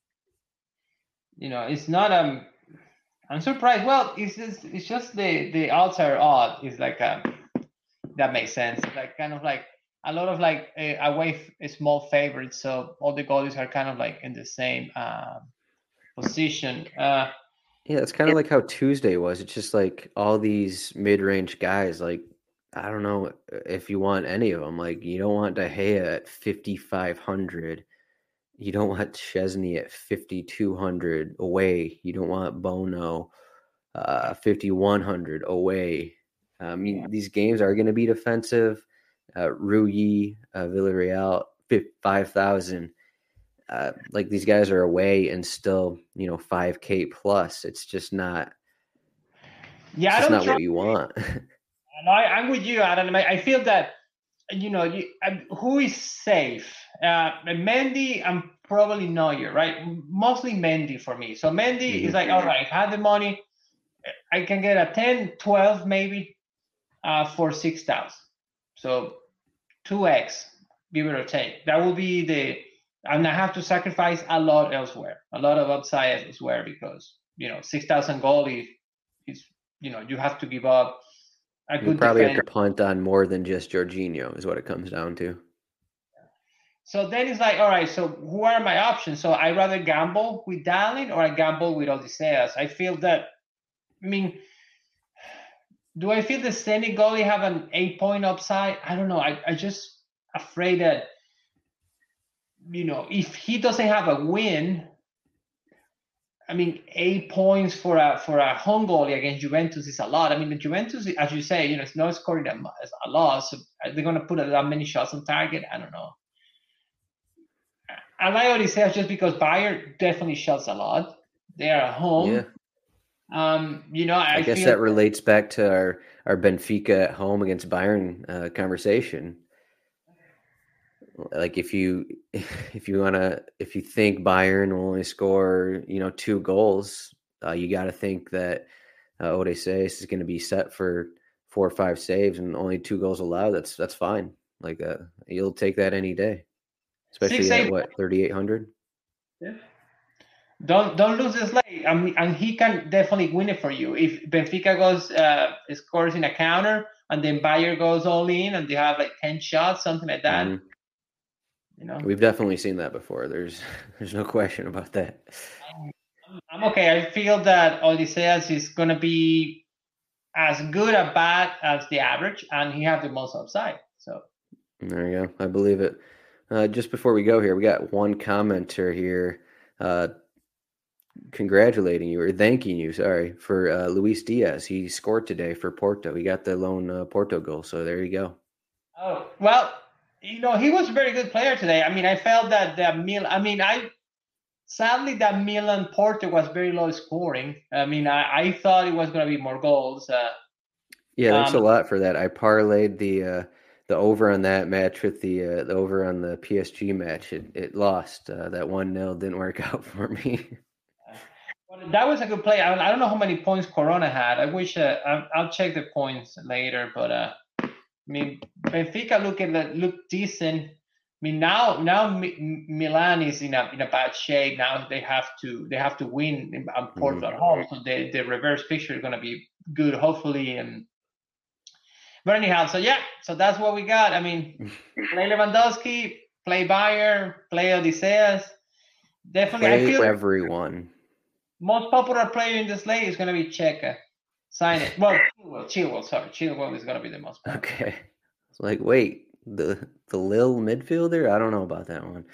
you know, it's not um. I'm surprised. Well, it's just it's just the the odds are odd. It's like um, that makes sense. Like kind of like a lot of like a, away f- small favorites. So all the goalies are kind of like in the same uh, position. Uh, yeah, it's kind of like how Tuesday was. It's just like all these mid-range guys. Like I don't know if you want any of them. Like you don't want De Gea at fifty-five hundred. You don't want Chesney at fifty-two hundred away. You don't want Bono uh, fifty-one hundred away. I mean, yeah. These games are going to be defensive. Uh, Rui, uh, Villarreal, five thousand. Uh, like these guys are away and still, you know, five K plus. It's just not. Yeah, it's I don't not try- what you want. No, I, I'm with you, Adam. I, I feel that you know, you, uh, who is safe? Uh, Mendy, I'm probably Neuer, right? Mostly Mendy for me. So Mendy mm-hmm. is like, all right, if I have the money, I can get a ten, twelve maybe uh, for six thousand. So two x, give it or take. That will be the, and I have to sacrifice a lot elsewhere, a lot of upside elsewhere because, you know, six thousand goalie is, you know, you have to give up. A you good probably defender. have to punt on more than just Jorginho is what it comes down to. So then it's like, all right, so who are my options? So I rather gamble with Dallin or I gamble with Odysseas. I feel that, I mean, do I feel the standing goalie have an eight-point upside? I don't know. I, I just afraid that, you know, if he doesn't have a win, I mean, eight points for a for a home goalie against Juventus is a lot. I mean, the Juventus, as you say, you know, it's not scoring a, a lot. So they're going to put that many shots on target. I don't know. I like Odysseas just because Bayern definitely shots a lot. They are at home. Yeah. Um, you know, I, I guess feel that relates back to our, our Benfica at home against Bayern uh, conversation. Like if you if you want to if you think Bayern will only score, you know, two goals, uh, you got to think that uh, Odysseas is going to be set for four or five saves and only two goals allowed. That's that's fine. Like uh, you'll take that any day, especially Six, at eight. What thirty-eight hundred. Yeah. Don't don't lose this leg. I mean, and he can definitely win it for you if Benfica goes uh, scores in a counter and then Bayern goes all in and they have like ten shots, something like that. Mm-hmm. You know, we've definitely seen that before. There's there's no question about that. I'm okay. I feel that Odysseas is going to be as good or bad as the average, and he has the most upside. So there you go. I believe it. Uh, just before we go here, we got one commenter here uh, congratulating you or thanking you, sorry, for uh, Luis Diaz. He scored today for Porto. He got the lone uh, Porto goal. So there you go. Oh, well. You know, he was a very good player today. I mean, I felt that the Milan, I mean, I sadly that Milan Porto was very low scoring. I mean, I, I thought it was going to be more goals. Uh, yeah, thanks um, a lot for that. I parlayed the uh, the over on that match with the uh, the over on the P S G match. It it lost. Uh, that one nil didn't work out for me. Well, that was a good play. I, I don't know how many points Corona had. I wish uh, I, I'll check the points later, but. Uh, I mean, Benfica look at look decent. I mean, now now M- Milan is in a in a bad shape. Now they have to they have to win on Porto mm-hmm. at home, so the the reverse picture is going to be good, hopefully. And but anyhow, so yeah, so that's what we got. I mean, play Lewandowski, play Bayern, play Odysseas. Definitely, play I feel everyone. Most popular player in this league is going to be Cheka. Sign it. Well, Chilwell, Chilwell, sorry. Chilwell is going to be the most popular. Okay. It's like, wait, the the Lille midfielder? I don't know about that one.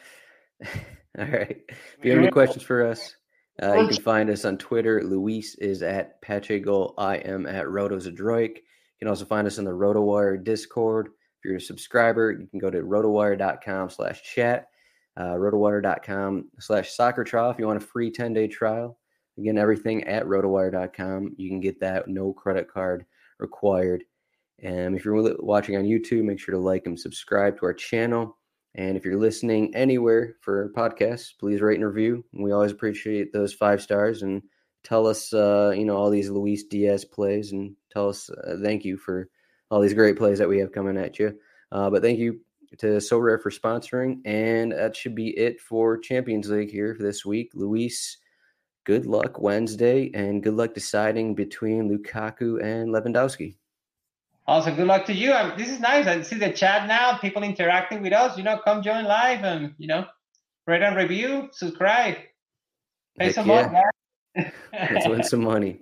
All right. If you have any questions for us, uh, you can find us on Twitter. Luis is at Pachegol. I am at Rotozadroik. You can also find us in the RotoWire Discord. If you're a subscriber, you can go to rotowire.com slash chat, uh, rotowire.com slash soccer trial if you want a free ten-day trial. Again, everything at rotowire dot com. You can get that. No credit card required. And if you're watching on YouTube, make sure to like and subscribe to our channel. And if you're listening anywhere for podcasts, please rate and review. We always appreciate those five stars. And tell us, uh, you know, all these Luis Diaz plays. And tell us uh, thank you for all these great plays that we have coming at you. Uh, but thank you to SoRare for sponsoring. And that should be it for Champions League here for this week. Luis, good luck Wednesday, and good luck deciding between Lukaku and Lewandowski. Also, good luck to you. I mean, this is nice. I see the chat now, people interacting with us. You know, come join live and, you know, rate and review, subscribe. Pay Heck some yeah. money, man. Let's win some money.